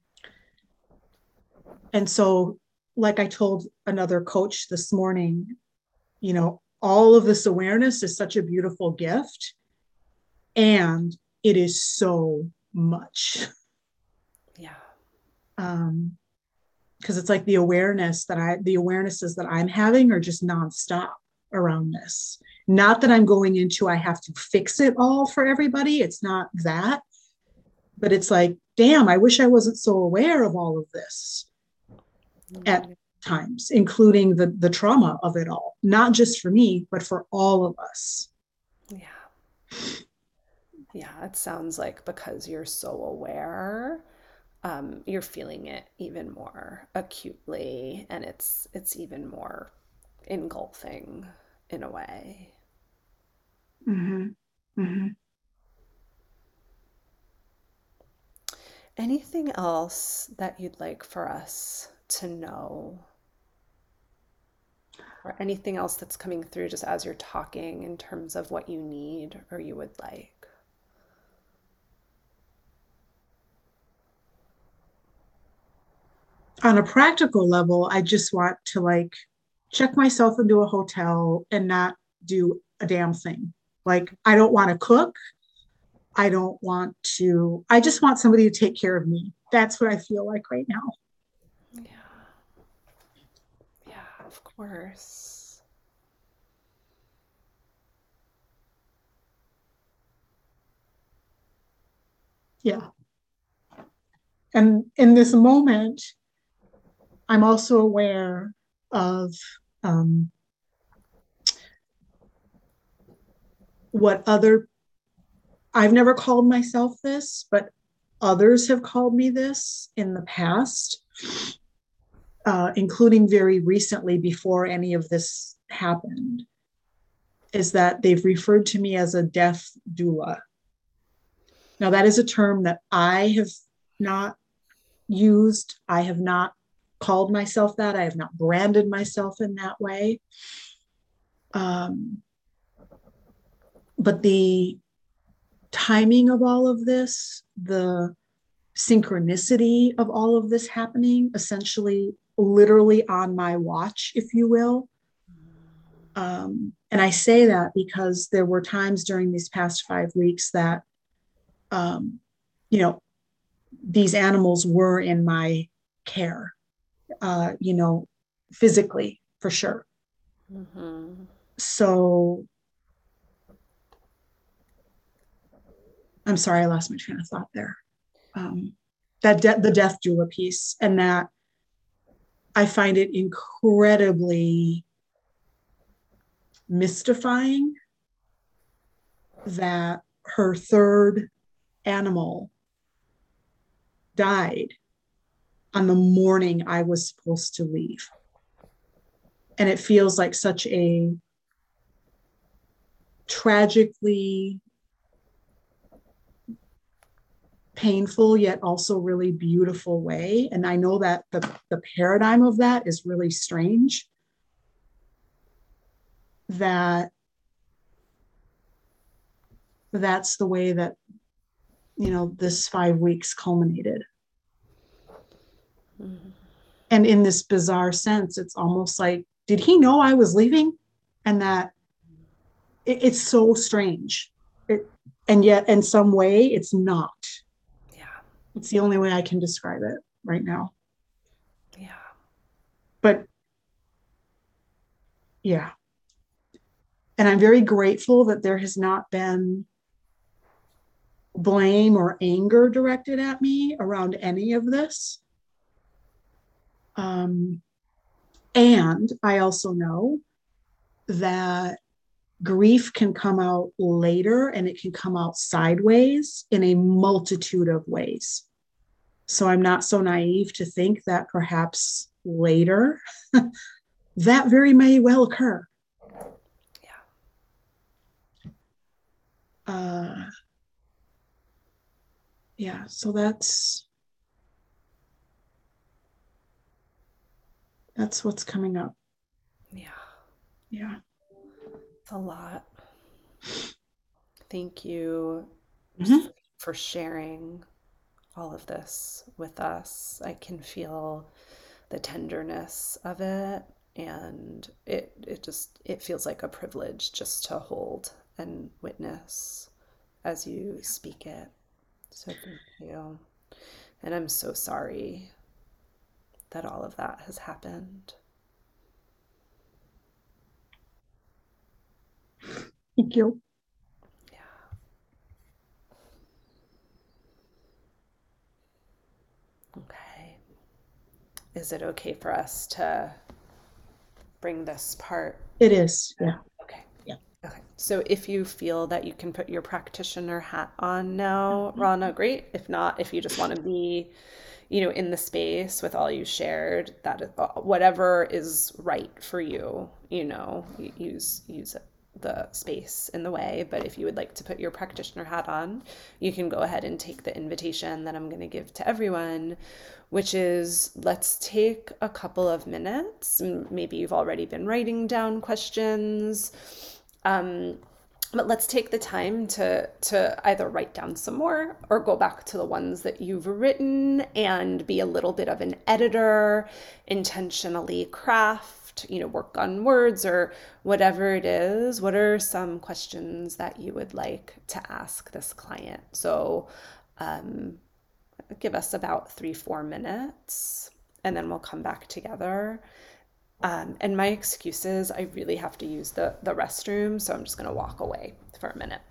and so, like I told another coach this morning, you know, all of this awareness is such a beautiful gift, and it is so much. Yeah. Um, because it's like the awareness that I, the awarenesses that I'm having are just nonstop around this. Not that I'm going into, I have to fix it all for everybody. It's not that, but it's like, damn, I wish I wasn't so aware of all of this at times, including the, the trauma of it all, not just for me, but for all of us. Yeah. Yeah. It sounds like because you're so aware, Um, you're feeling it even more acutely, and it's it's even more engulfing in a way. Mm-hmm. Mm-hmm. Anything else that you'd like for us to know? Or anything else that's coming through just as you're talking in terms of what you need or you would like? On a practical level, I just want to like check myself into a hotel and not do a damn thing. Like, I don't want to cook. I don't want to, I just want somebody to take care of me. That's what I feel like right now. Yeah. Yeah. of course. Yeah. And in this moment, I'm also aware of um, what other, I've never called myself this, but others have called me this in the past, uh, including very recently before any of this happened, is that they've referred to me as a death doula. Now, that is a term that I have not used. I have not called myself that. I have not branded myself in that way. Um, but the timing of all of this, the synchronicity of all of this happening, essentially, literally on my watch, if you will. Um, and I say that because there were times during these past five weeks that, um, you know, these animals were in my care, uh, you know, physically, for sure. Mm-hmm. So I'm sorry, I lost my train of thought there. Um, that de- the death doula piece, and that I find it incredibly mystifying that her third animal died on the morning I was supposed to leave. And it feels like such a tragically painful yet also really beautiful way. And I know that the, the paradigm of that is really strange, that that's the way that, you know, this five weeks culminated. Mm-hmm. And in this bizarre sense, it's almost like, did he know I was leaving? And that it, it's so strange. It, and yet in some way it's not. Yeah. It's the only way I can describe it right now. Yeah. But yeah. And I'm very grateful that there has not been blame or anger directed at me around any of this. Um, and I also know that grief can come out later, and it can come out sideways in a multitude of ways. So I'm not so naive to think that perhaps later that very may well occur. Yeah. Uh, yeah, so that's that's what's coming up. Yeah. Yeah. It's a lot. Thank you Mm-hmm. for sharing all of this with us. I can feel the tenderness of it, and it it just it feels like a privilege just to hold and witness as you speak it. So thank you. And I'm so sorry that all of that has happened. Thank you. Yeah. Okay. Is it okay for us to bring this part? It is. Yeah. Okay. Yeah. Okay. So if you feel that you can put your practitioner hat on now, Rana, great. If not, if you just want to be, you know, in the space with all you shared, that is, whatever is right for you, you know, use use the space in the way. But if you would like to put your practitioner hat on, you can go ahead and take the invitation that I'm going to give to everyone, which is, let's take a couple of minutes. Maybe you've already been writing down questions. Um, but let's take the time to to either write down some more or go back to the ones that you've written and be a little bit of an editor, intentionally craft, you know, work on words or whatever it is. What are some questions that you would like to ask this client? So um, give us about three, four minutes, and then we'll come back together. Um, and my excuse is I really have to use the, the restroom, so I'm just going to walk away for a minute.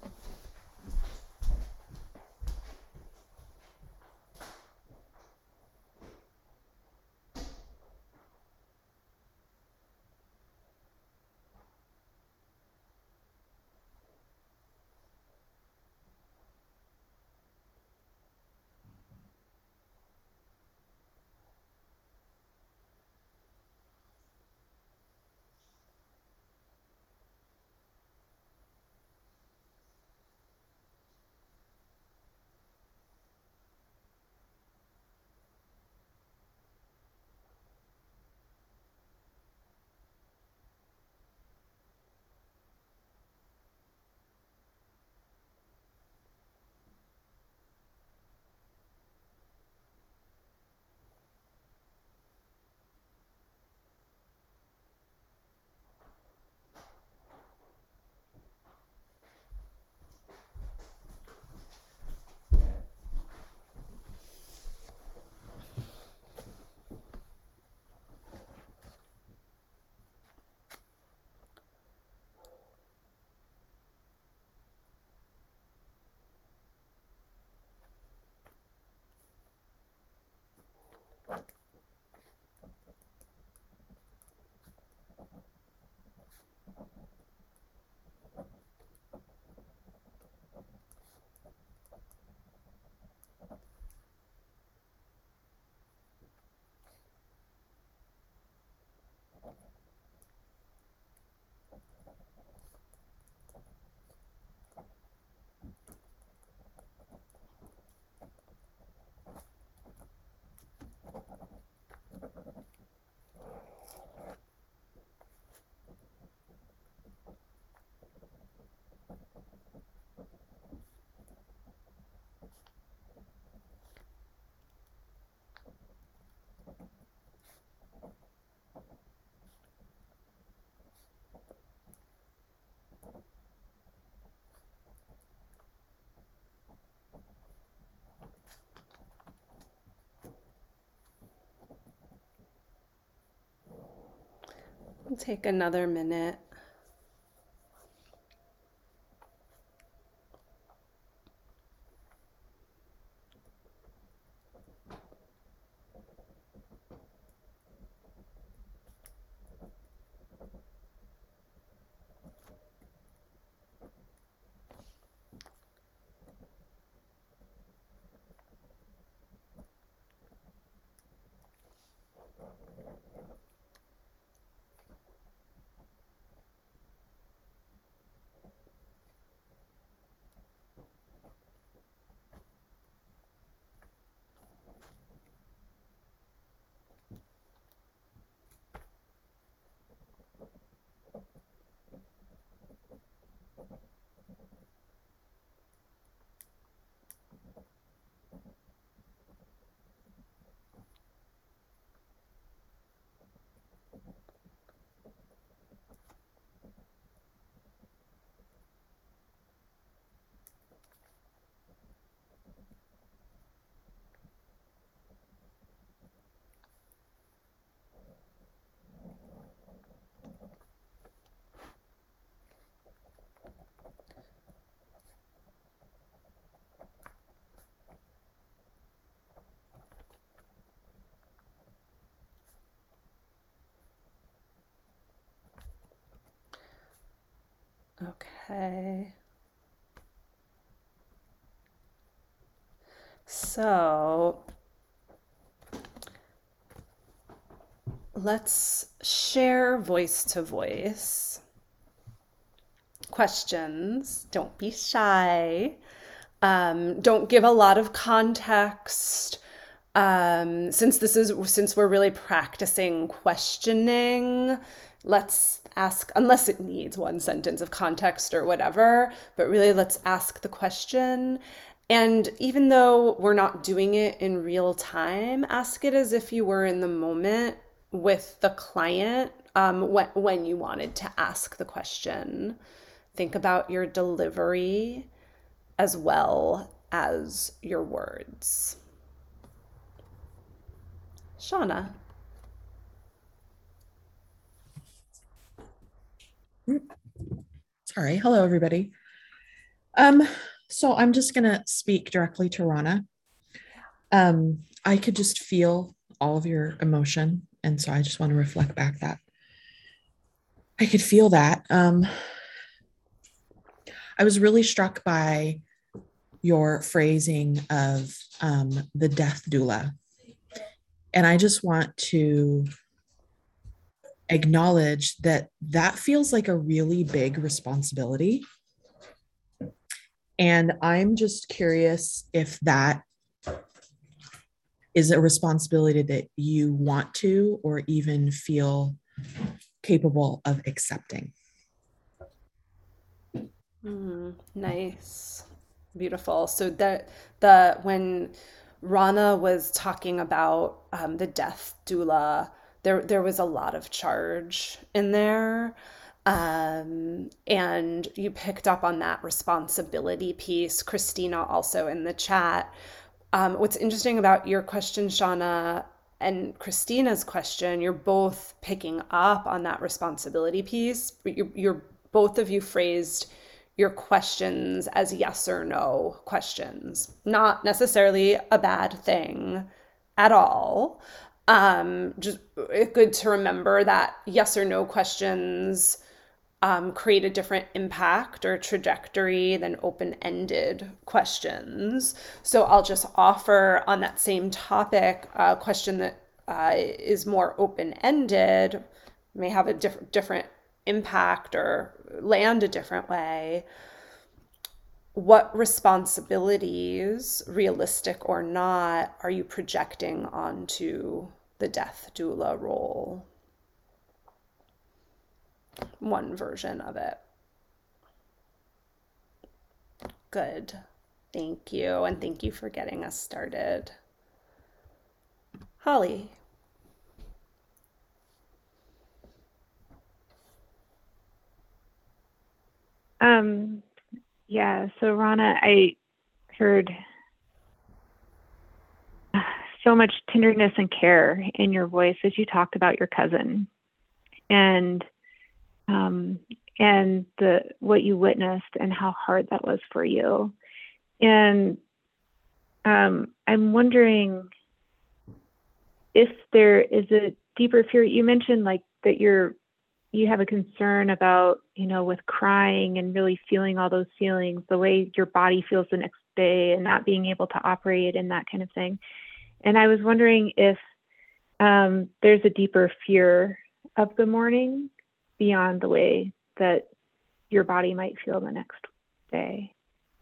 We'll take another minute. Okay. So let's share voice to voice questions. Don't be shy. Um, don't give a lot of context. Um, since this is since we're really practicing questioning, let's ask, unless it needs one sentence of context or whatever, but really let's ask the question. And even though we're not doing it in real time, ask it as if you were in the moment with the client, um, when, when you wanted to ask the question. Think about your delivery as well as your words. Shauna. Sorry. Hello, everybody. Um, so I'm just going to speak directly to Rana. Um, I could just feel all of your emotion. And so I just want to reflect back that I could feel that. Um, I was really struck by your phrasing of um, the death doula. And I just want to acknowledge that that feels like a really big responsibility. And I'm just curious if that is a responsibility that you want to or even feel capable of accepting. Mm, nice. Beautiful. So that the when Rana was talking about um, the death doula, there there was a lot of charge in there. Um, and you picked up on that responsibility piece. Christina also in the chat. Um, what's interesting about your question, Shauna, and Christina's question, you're both picking up on that responsibility piece. But you're, you're both of you phrased your questions as yes or no questions, not necessarily a bad thing at all. Um, just good to remember that yes or no questions um, create a different impact or trajectory than open-ended questions. So I'll just offer on that same topic a question that uh, is more open-ended, may have a diff- different impact or land a different way. What responsibilities, realistic or not, are you projecting onto the death doula role? One version of it. Good. Thank you. And thank you for getting us started. Holly. Um, yeah, so Rana, I heard so much tenderness and care in your voice as you talked about your cousin and um, and the what you witnessed and how hard that was for you. And um, I'm wondering if there is a deeper fear. You mentioned like that you're you have a concern about, you know, with crying and really feeling all those feelings, the way your body feels the next day and not being able to operate and that kind of thing. And I was wondering if um, there's a deeper fear of the morning beyond the way that your body might feel the next day.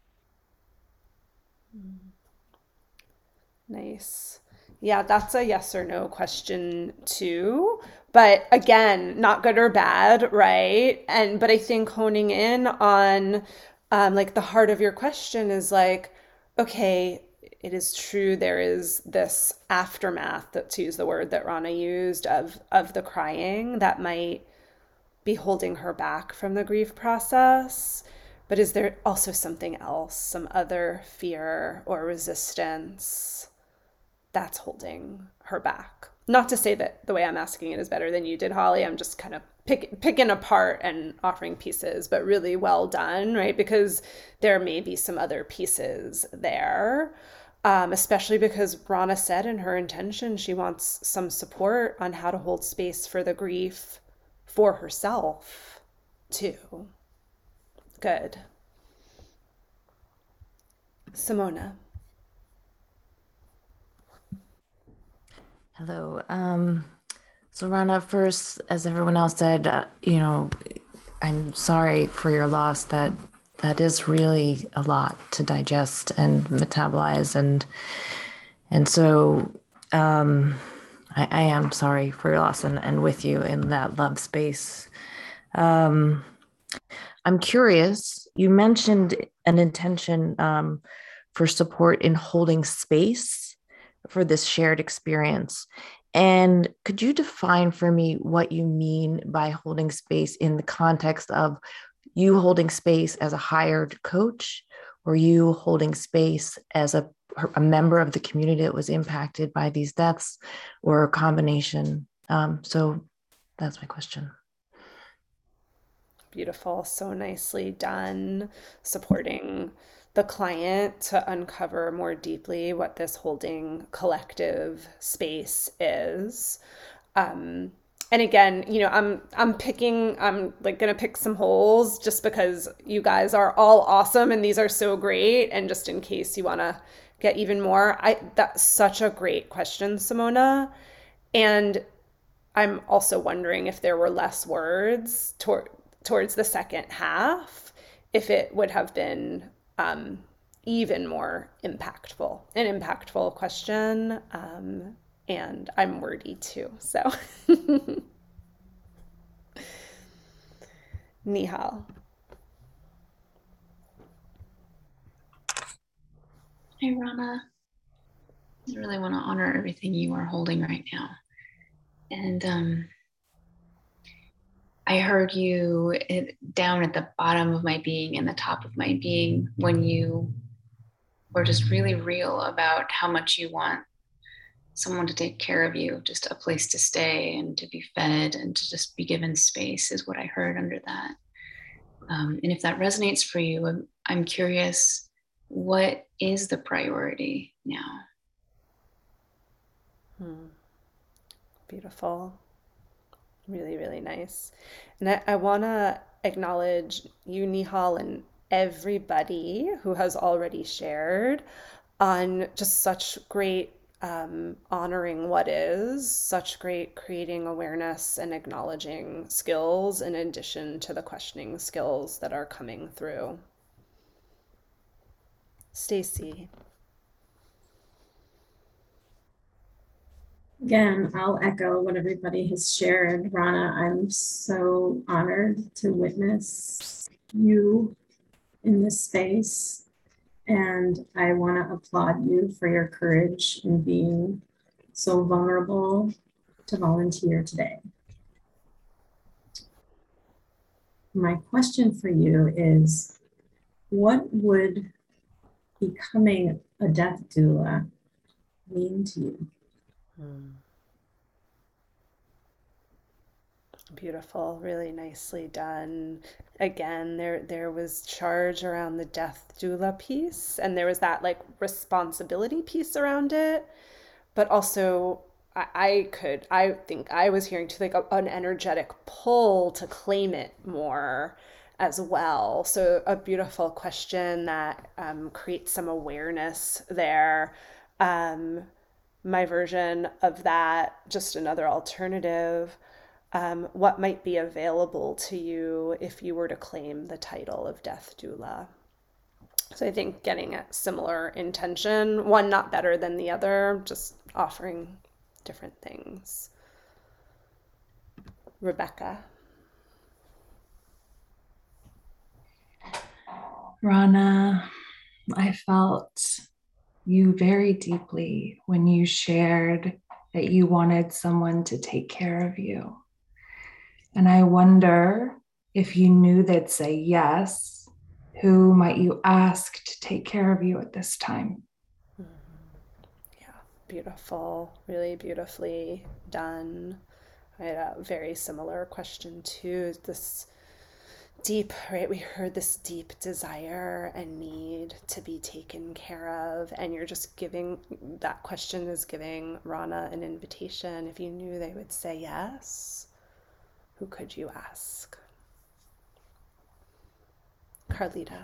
Nice. Yeah, that's a yes or no question too. But again, not good or bad, right? And but I think honing in on um, like the heart of your question is like, okay, it is true there is this aftermath, that to use the word that Rana used, of of the crying that might be holding her back from the grief process. But is there also something else, some other fear or resistance that's holding her back? Not to say that the way I'm asking it is better than you did, Holly. I'm just kind of pick, picking apart and offering pieces, but really well done, right? Because there may be some other pieces there, um, especially because Rana said in her intention she wants some support on how to hold space for the grief for herself, too. Good. Simona. Hello. Um, so Rana, first, as everyone else said, uh, you know, I'm sorry for your loss. That that is really a lot to digest and metabolize, and and so um, I, I am sorry for your loss, and, and with you in that love space. Um, I'm curious. You mentioned an intention um, for support in holding space for this shared experience. And could you define for me what you mean by holding space in the context of you holding space as a hired coach, or you holding space as a, a member of the community that was impacted by these deaths, or a combination? Um, so that's my question. beautiful. So nicely done, supporting the client to uncover more deeply what this holding collective space is. Um, and again, you know, I'm I'm picking, I'm like gonna pick some holes just because you guys are all awesome and these are so great. And just in case you wanna get even more, I that's such a great question, Simona. And I'm also wondering if there were less words toward, towards the second half, if it would have been um, even more impactful, an impactful question. Um, and I'm wordy too, so. Nihal. Hey, Rana. I really want to honor everything you are holding right now. And um, I heard you it, down at the bottom of my being and the top of my being when you were just really real about how much you want someone to take care of you, just a place to stay and to be fed and to just be given space is what I heard under that. Um, and if that resonates for you, I'm, I'm curious, what is the priority now? Hmm. Beautiful. Really, really nice. And I, I want to acknowledge you, Nihal, and everybody who has already shared on just such great um, honoring what is, such great creating awareness and acknowledging skills in addition to the questioning skills that are coming through. Stacy. Again, I'll echo what everybody has shared. Rana, I'm so honored to witness you in this space. And I want to applaud you for your courage in being so vulnerable to volunteer today. My question for you is, what would becoming a death doula mean to you? Hmm. Beautiful, really nicely done. Again, there there was charge around the death doula piece, and there was that like responsibility piece around it, but also I, I could I think I was hearing too like a, an energetic pull to claim it more as well. So a beautiful question that um, creates some awareness there. Um, my version of that, just another alternative. Um, what might be available to you if you were to claim the title of death doula? So I think getting at similar intention, one not better than the other, just offering different things. Rebecca. Rana, I felt you very deeply when you shared that you wanted someone to take care of you. And I wonder if you knew they'd say yes, who might you ask to take care of you at this time? Mm-hmm. Yeah, beautiful, really beautifully done. I had a very similar question too. This deep, right? We heard this deep desire and need to be taken care of. And you're just giving, that question is giving Rana an invitation. If you knew they would say yes, who could you ask? Carlita.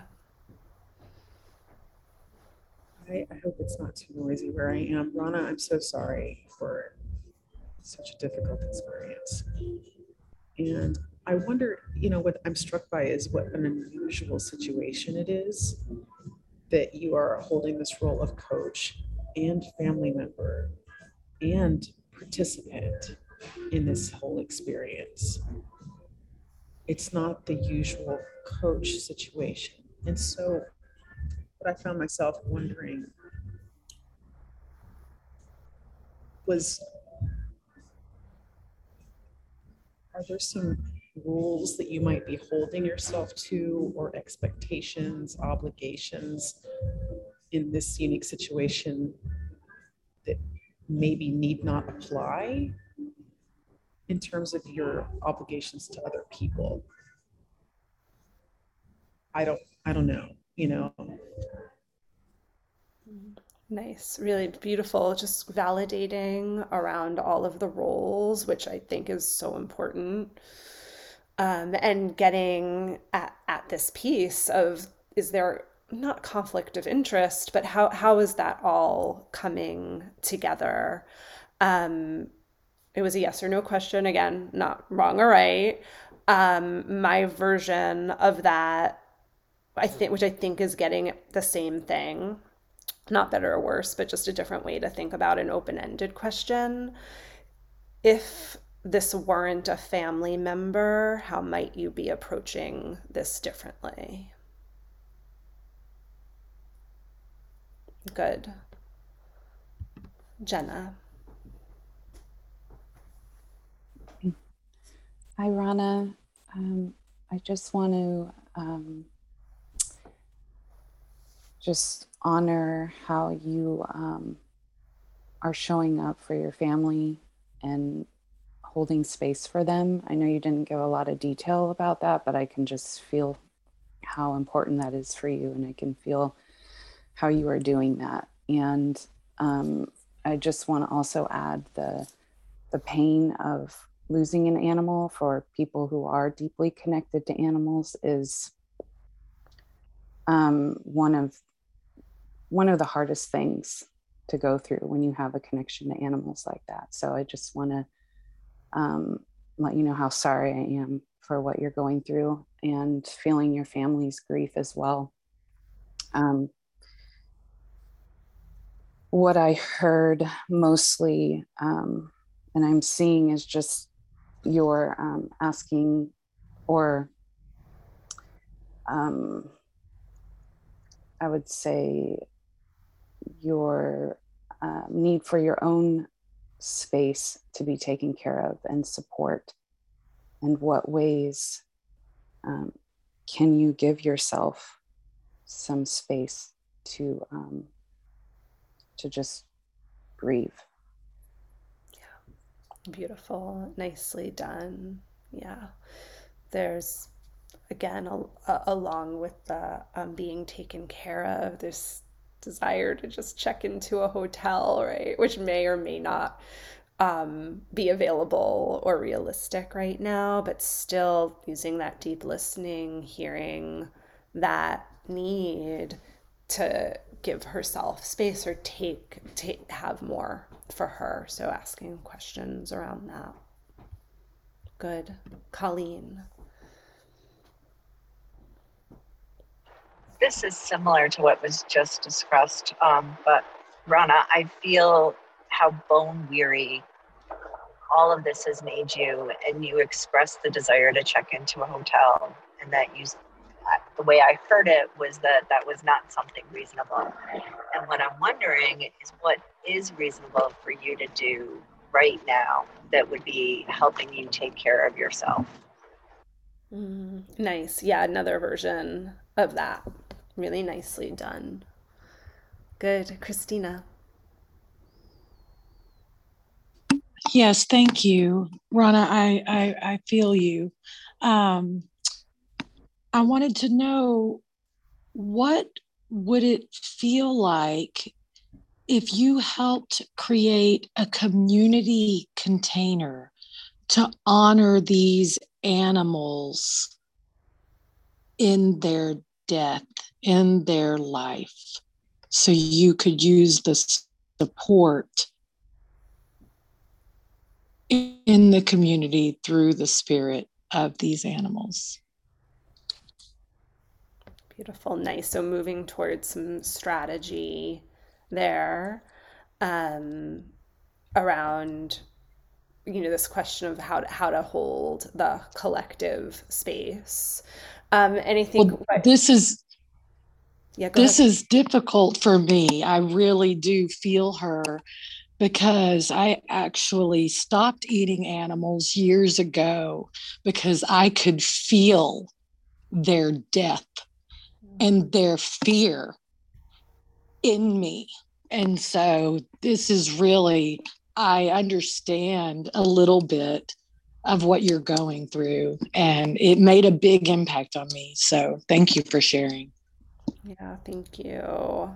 I, I hope it's not too noisy where I am. Rana, I'm so sorry for such a difficult experience. And I wonder, you know, what I'm struck by is what an unusual situation it is that you are holding this role of coach and family member and participant in this whole experience. It's not the usual coach situation. And so what I found myself wondering was, are there some rules that you might be holding yourself to, or expectations, obligations in this unique situation that maybe need not apply in terms of your obligations to other people? I don't, I don't know, you know. Nice, really beautiful, just validating around all of the roles, which I think is so important. Um, and getting at, at this piece of, is there not conflict of interest, but how, how is that all coming together? Um, it was a yes or no question, again, not wrong or right. Um, my version of that, I think, which I think is getting the same thing, not better or worse, but just a different way to think about an open-ended question. If this weren't a family member, how might you be approaching this differently? Good. Jenna. Hi, Rana. Um, I just want to um, just honor how you um, are showing up for your family and holding space for them. I know you didn't give a lot of detail about that, but I can just feel how important that is for you, and I can feel how you are doing that. And um, I just want to also add the the pain of losing an animal for people who are deeply connected to animals is um, one of one of the hardest things to go through when you have a connection to animals like that. So I just want to um, let you know how sorry I am for what you're going through and feeling your family's grief as well. Um, what I heard mostly, um, and I'm seeing, is just your um, asking or um, I would say your uh, need for your own space to be taken care of and support, and what ways um, can you give yourself some space to um, to just grieve. Yeah, beautiful, nicely done. Yeah, there's again a, a, along with the um, being taken care of, there's desire to just check into a hotel, right, which may or may not um, be available or realistic right now, but still using that deep listening, hearing that need to give herself space or take, take have more for her. So asking questions around that. Good. Colleen. This is similar to what was just discussed, um, but Rana, I feel how bone weary all of this has made you, and you expressed the desire to check into a hotel, and that you, the way I heard it was that that was not something reasonable. And what I'm wondering is what is reasonable for you to do right now that would be helping you take care of yourself. Mm, nice. Yeah, another version of that. Really nicely done. Good. Christina. Yes, thank you, Rana. I, I, I feel you. Um, I wanted to know, what would it feel like if you helped create a community container to honor these animals in their death, in their life, so you could use the support in the community through the spirit of these animals? Beautiful. Nice. So moving towards some strategy there um, around, you know, this question of how to, how to hold the collective space. Um, and I think well, this is yeah, go this ahead. is difficult for me. I really do feel her, because I actually stopped eating animals years ago because I could feel their death and their fear in me. And so this is really, I understand a little bit of what you're going through. And it made a big impact on me. So thank you for sharing. Yeah, thank you.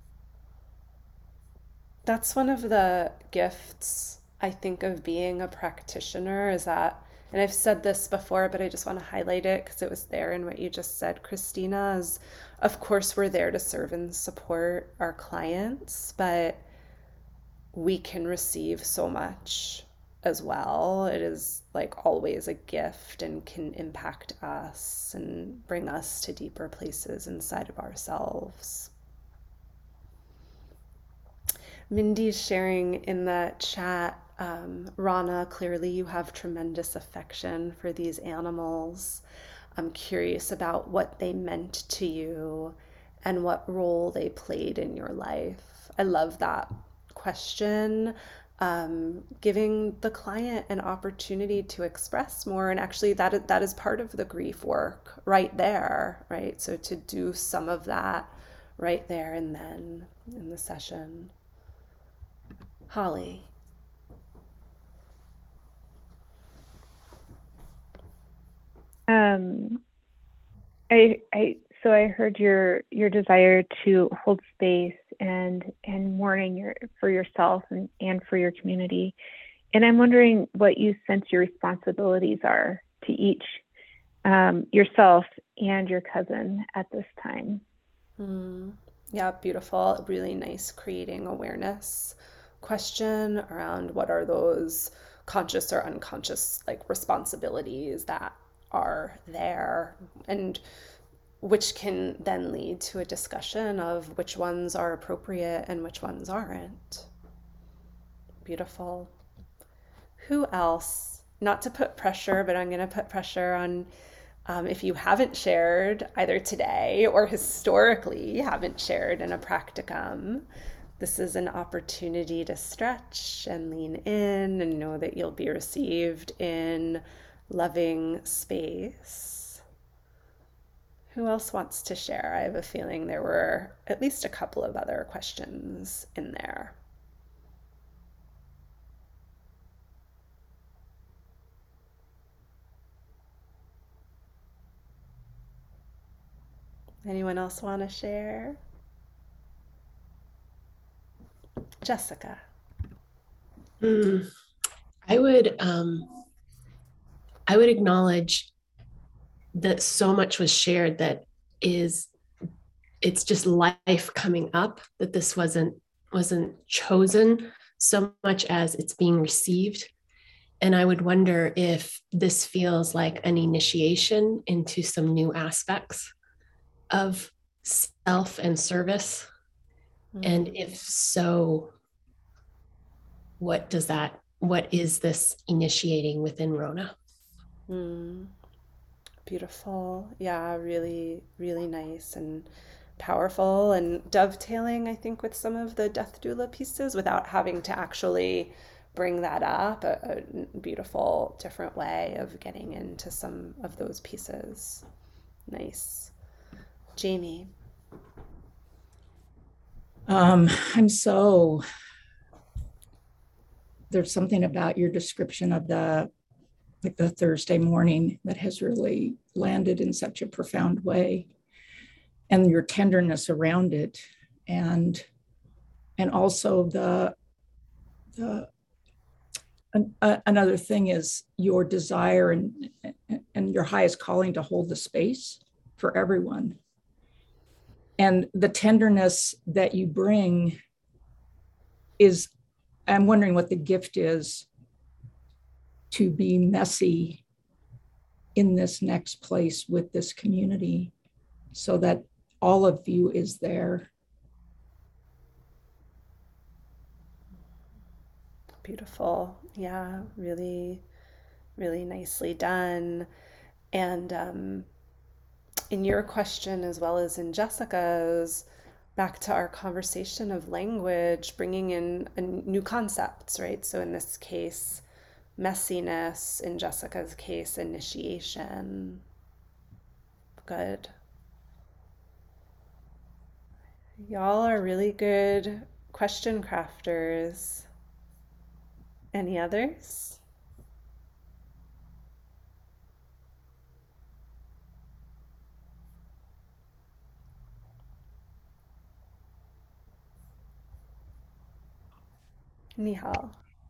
That's one of the gifts, I think, of being a practitioner is that, and I've said this before, but I just want to highlight it because it was there in what you just said, Christina, is of course we're there to serve and support our clients, but we can receive so much as well. It is like always a gift and can impact us and bring us to deeper places inside of ourselves. Mindy's sharing in the chat, um, Rana, clearly you have tremendous affection for these animals. I'm curious about what they meant to you and what role they played in your life. I love that question. Um, giving the client an opportunity to express more, and actually that that is part of the grief work right there, right? So to do some of that right there and then in the session. Holly. Um, I, I, so I heard your your desire to hold space and and mourning your for yourself and, and for your community, and I'm wondering what you sense your responsibilities are to each, um, yourself and your cousin at this time. Mm, yeah, beautiful. Really nice creating awareness question around what are those conscious or unconscious like responsibilities that are there, and which can then lead to a discussion of which ones are appropriate and which ones aren't. Beautiful. Who else? Not to put pressure, but I'm going to put pressure on um, if you haven't shared either today or historically haven't shared in a practicum. This is an opportunity to stretch and lean in and know that you'll be received in loving space. Who else wants to share? I have a feeling there were at least a couple of other questions in there. Anyone else want to share? Jessica. Mm, I would um, I would acknowledge that so much was shared that is it's just life coming up, that this wasn't wasn't chosen so much as it's being received. And I would wonder if this feels like an initiation into some new aspects of self and service. Mm. And if so, what does that, what is this initiating within Rona? Mm. Beautiful. Yeah, really, really nice and powerful and dovetailing, I think, with some of the death doula pieces without having to actually bring that up. A, a beautiful, different way of getting into some of those pieces. Nice. Jamie. Um, I'm so, there's something about your description of the, like the Thursday morning that has really landed in such a profound way, and your tenderness around it. And, and also the, the, an, uh, another thing is your desire and, and your highest calling to hold the space for everyone. And the tenderness that you bring is, I'm wondering what the gift is to be messy in this next place with this community so that all of you is there. Beautiful. Yeah, really, really nicely done. And um, in your question, as well as in Jessica's, back to our conversation of language, bringing in a new concepts, right? So in this case, messiness, in Jessica's case, initiation. Good. Y'all are really good question crafters. Any others? Nihal.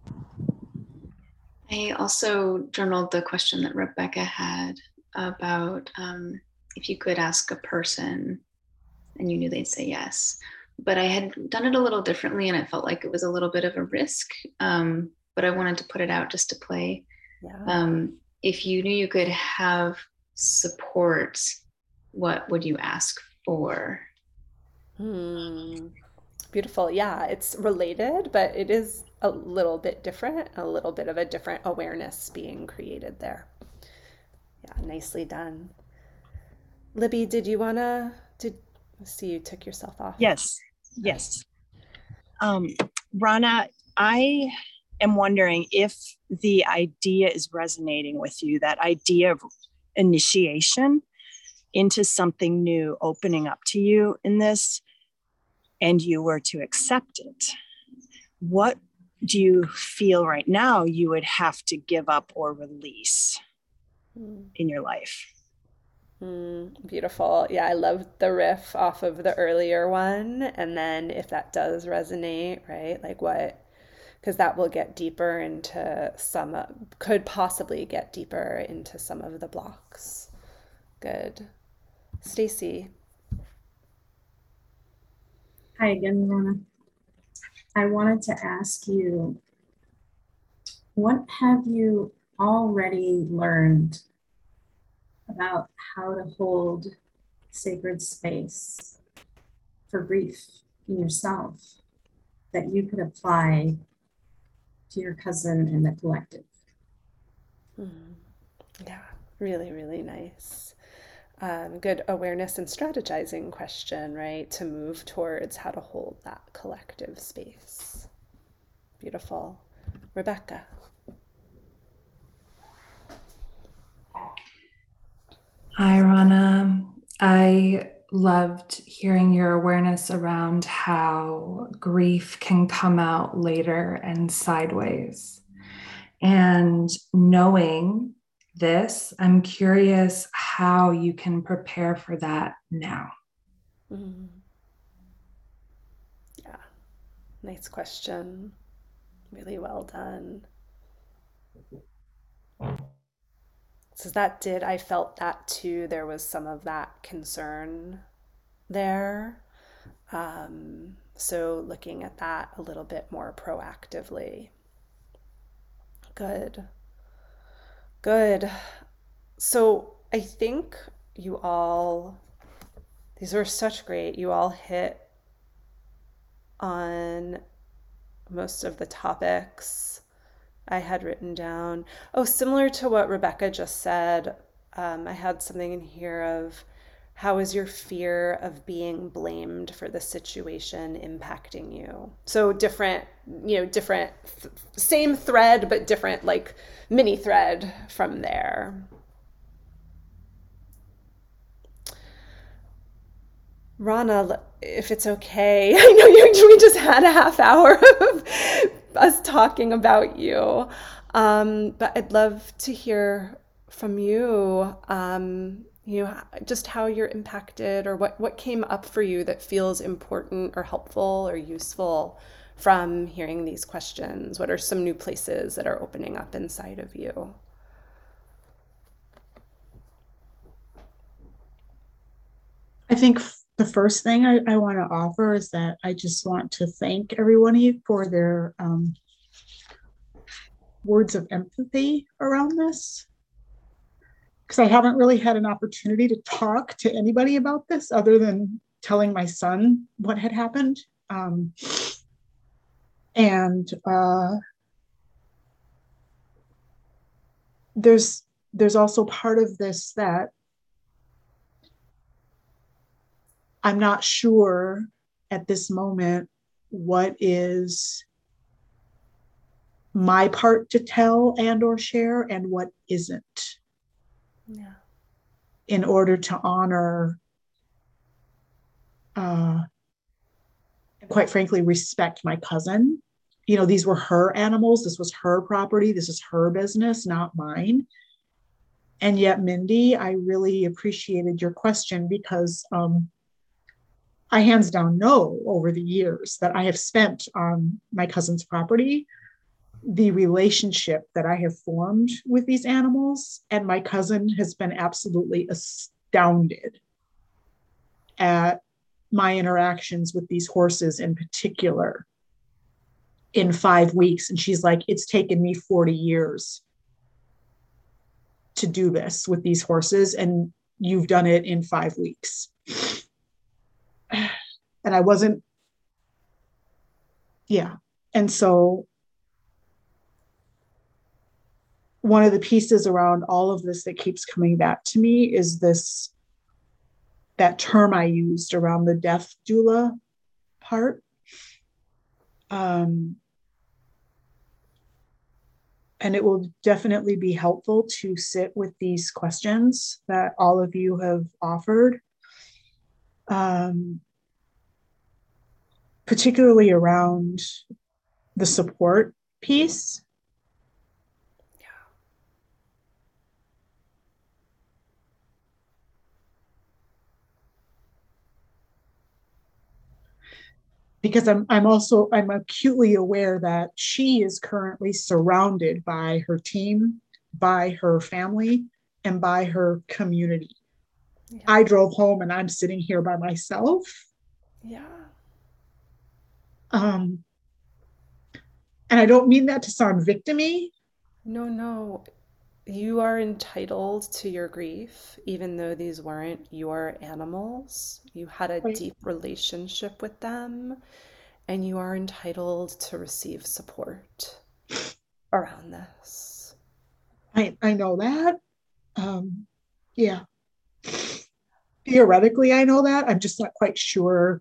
I also journaled the question that Rebecca had about um, if you could ask a person and you knew they'd say yes. But I had done it a little differently and it felt like it was a little bit of a risk, um, but I wanted to put it out just to play. Yeah. Um, if you knew you could have support, what would you ask for? Hmm. Beautiful. Yeah, it's related, but it is a little bit different, a little bit of a different awareness being created there. Yeah, nicely done. Libby, did you want to, did I see you took yourself off? Yes, yes. Um, Rana, I am wondering if the idea is resonating with you, that idea of initiation into something new opening up to you in this, and you were to accept it. What do you feel right now you would have to give up or release mm. in your life? Mm, beautiful. Yeah, I love the riff off of the earlier one. And then if that does resonate, right, like what, because that will get deeper into some, could possibly get deeper into some of the blocks. Good. Stacy. Hi again, Rana. I wanted to ask you, what have you already learned about how to hold sacred space for grief in yourself that you could apply to your cousin and the collective? Mm. Yeah, really, really nice. Um, good awareness and strategizing question, right? To move towards how to hold that collective space. Beautiful. Rebecca. Hi, Rana. I loved hearing your awareness around how grief can come out later and sideways. And knowing this, I'm curious how you can prepare for that now. Mm. Yeah, nice question. Really well done. So that did, I felt that too. There was some of that concern there. Um, so looking at that a little bit more proactively. Good. Good. So I think you all, these were such great, you all hit on most of the topics I had written down. Oh, similar to what Rebecca just said, um, I had something in here of how is your fear of being blamed for the situation impacting you? So different, you know, different, th- same thread, but different like mini thread from there. Rana, if it's okay, I know you, we just had a half hour of us talking about you, um, but I'd love to hear from you, um, you know, just how you're impacted or what, what came up for you that feels important or helpful or useful from hearing these questions. What are some new places that are opening up inside of you? I think the first thing I, I want to offer is that I just want to thank everyone of you for their um, words of empathy around this. Because I haven't really had an opportunity to talk to anybody about this other than telling my son what had happened. Um, and uh, there's there's also part of this that I'm not sure at this moment what is my part to tell and or share and what isn't. Yeah. In order to honor, uh, and quite frankly, respect my cousin. You know, these were her animals. This was her property. This is her business, not mine. And yet, Mindy, I really appreciated your question because um, I hands down know over the years that I have spent on my cousin's property, the relationship that I have formed with these animals. And my cousin has been absolutely astounded at my interactions with these horses in particular in five weeks. And she's like, it's taken me forty years to do this with these horses, and you've done it in five weeks. And I wasn't, yeah. And so one of the pieces around all of this that keeps coming back to me is this, that term I used around the death doula part. Um, and it will definitely be helpful to sit with these questions that all of you have offered. Um, particularly around the support piece. Yeah. Because I'm I'm also I'm acutely aware that she is currently surrounded by her team, by her family, and by her community. Yeah. I drove home and I'm sitting here by myself. Yeah. Um, and I don't mean that to sound victim-y. No, no. You are entitled to your grief, even though these weren't your animals. You had a Right. deep relationship with them, and you are entitled to receive support around this. I, I know that. Um, yeah. Theoretically, I know that. I'm just not quite sure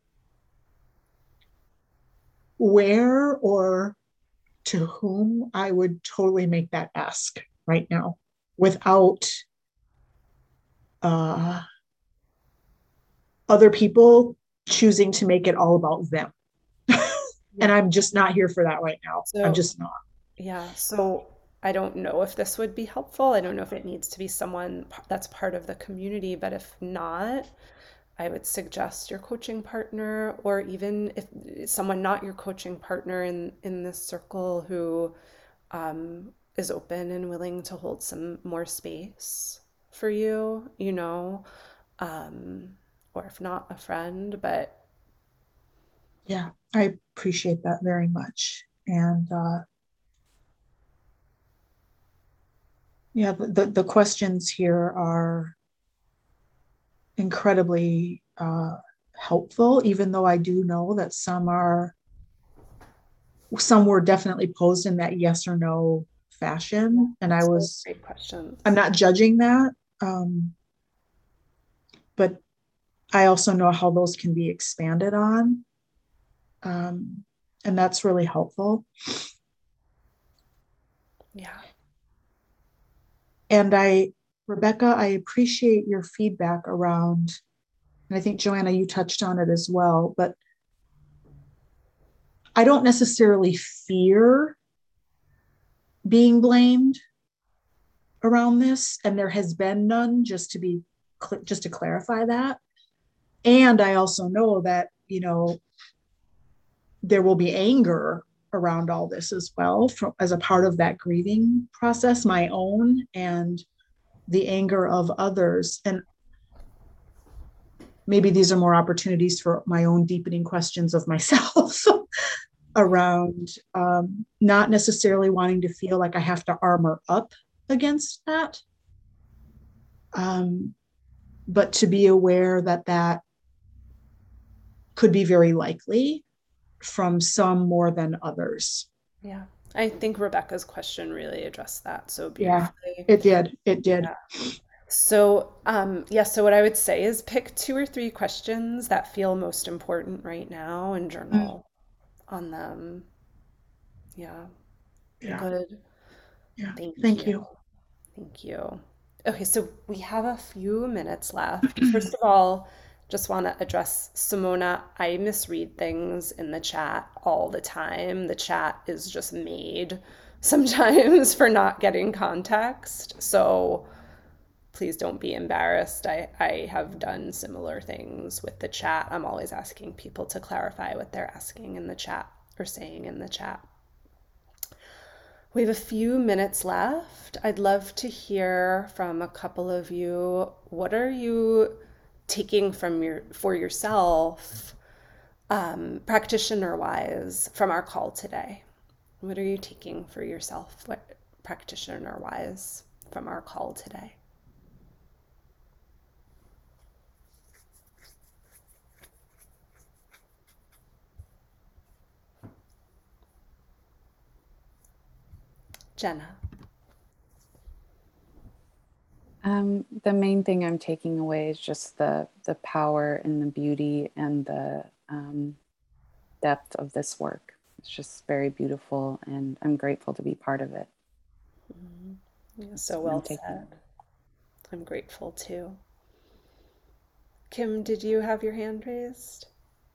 where or to whom I would totally make that ask right now without uh, other people choosing to make it all about them. And I'm just not here for that right now. So, I'm just not. Yeah. So I don't know if this would be helpful. I don't know if it needs to be someone p- that's part of the community, but if not, I would suggest your coaching partner, or even if someone not your coaching partner in in this circle who um, is open and willing to hold some more space for you, you know, um, or if not, a friend. But Yeah, I appreciate that very much. And uh, yeah, the, the, the questions here are incredibly uh, helpful, even though I do know that some are, some were definitely posed in that yes or no fashion. And I was, great questions. I'm not judging that, um, but I also know how those can be expanded on. Um, and that's really helpful. Yeah. And I, Rebecca, I appreciate your feedback around, and I think Joanna, you touched on it as well, but I don't necessarily fear being blamed around this, and there has been none, just to be, just to clarify that. And I also know that, you know, there will be anger around all this as well, from, as a part of that grieving process, my own and the anger of others. And maybe these are more opportunities for my own deepening questions of myself around um, not necessarily wanting to feel like I have to armor up against that, um, but to be aware that that could be very likely from some more than others. Yeah. I think Rebecca's question really addressed that so Yeah, beautifully. it did. It did. Yeah. So, um, yeah, so what I would say is pick two or three questions that feel most important right now and journal on them. Yeah. Yeah. Good. Yeah. Thank, Thank you. you. Thank you. Okay, so we have a few minutes left. First of all, just want to address Simona. I misread things in the chat all the time. The chat is just made sometimes for not getting context. So please don't be embarrassed. I, I have done similar things with the chat. I'm always asking people to clarify what they're asking in the chat or saying in the chat. We have a few minutes left. I'd love to hear from a couple of you. What are you taking from your for yourself, um, practitioner-wise, from our call today? What are you taking for yourself, what, practitioner-wise, from our call today? Jenna. Um, the main thing I'm taking away is just the the power and the beauty and the um, depth of this work. It's just very beautiful, and I'm grateful to be part of it. Mm-hmm. Yeah, so well said. I'm grateful too. Kim, did you have your hand raised?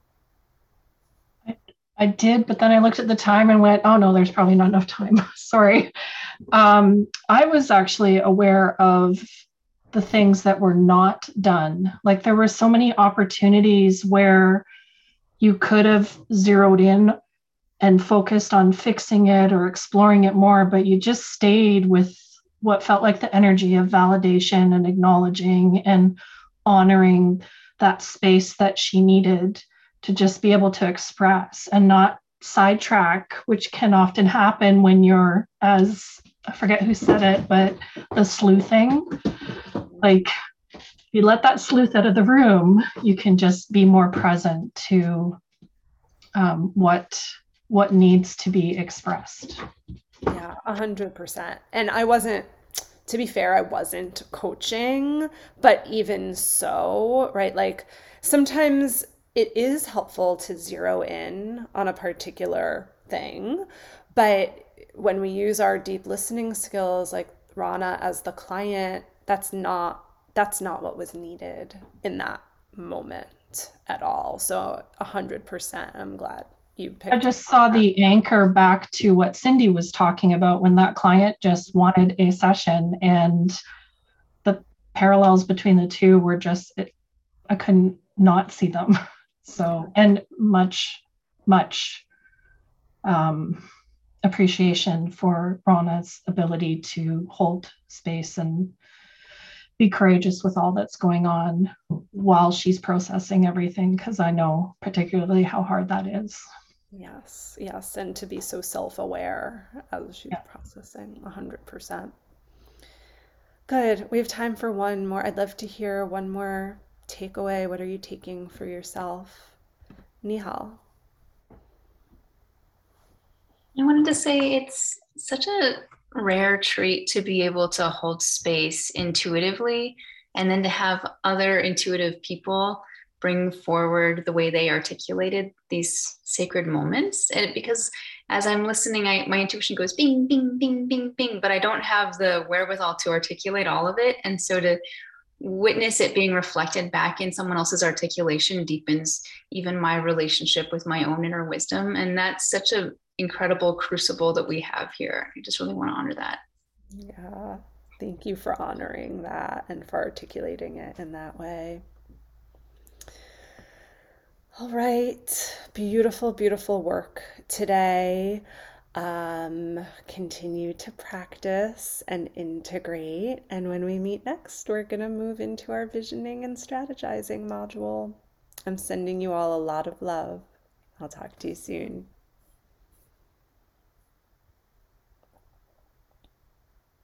I did, but then I looked at the time and went, oh no, there's probably not enough time. Sorry. Um, I was actually aware of the things that were not done. Like there were so many opportunities where you could have zeroed in and focused on fixing it or exploring it more, but you just stayed with what felt like the energy of validation and acknowledging and honoring that space that she needed to just be able to express and not sidetrack, which can often happen when you're, as I forget who said it, but the sleuthing. Like if you let that sleuth out of the room, you can just be more present to um, what what needs to be expressed. Yeah, a hundred percent. And I wasn't, to be fair, I wasn't coaching, but even so, right? Like sometimes it is helpful to zero in on a particular thing, but when we use our deep listening skills, like Rana as the client, that's not that's not what was needed in that moment at all. So a hundred percent, I'm glad you picked. I just saw the anchor back to what Cindy was talking about when that client just wanted a session, and the parallels between the two were just, it, I couldn't not see them. So, and much, much um, appreciation for Rana's ability to hold space and be courageous with all that's going on while she's processing everything, because I know particularly how hard that is. Yes, yes, and to be so self-aware as she's yeah. processing, one hundred percent. Good. We have time for one more. I'd love to hear one more takeaway. What are you taking for yourself? Nihal. I wanted to say it's such a rare treat to be able to hold space intuitively, and then to have other intuitive people bring forward the way they articulated these sacred moments. And because as I'm listening, I, my intuition goes bing, bing, bing, bing, bing, but I don't have the wherewithal to articulate all of it. And so to witness it being reflected back in someone else's articulation deepens even my relationship with my own inner wisdom. And that's such an incredible crucible that we have here. I just really want to honor that. Yeah, thank you for honoring that and for articulating it in that way. All right, beautiful, beautiful work today. Um, continue to practice and integrate. And when we meet next, we're going to move into our visioning and strategizing module. I'm sending you all a lot of love. I'll talk to you soon.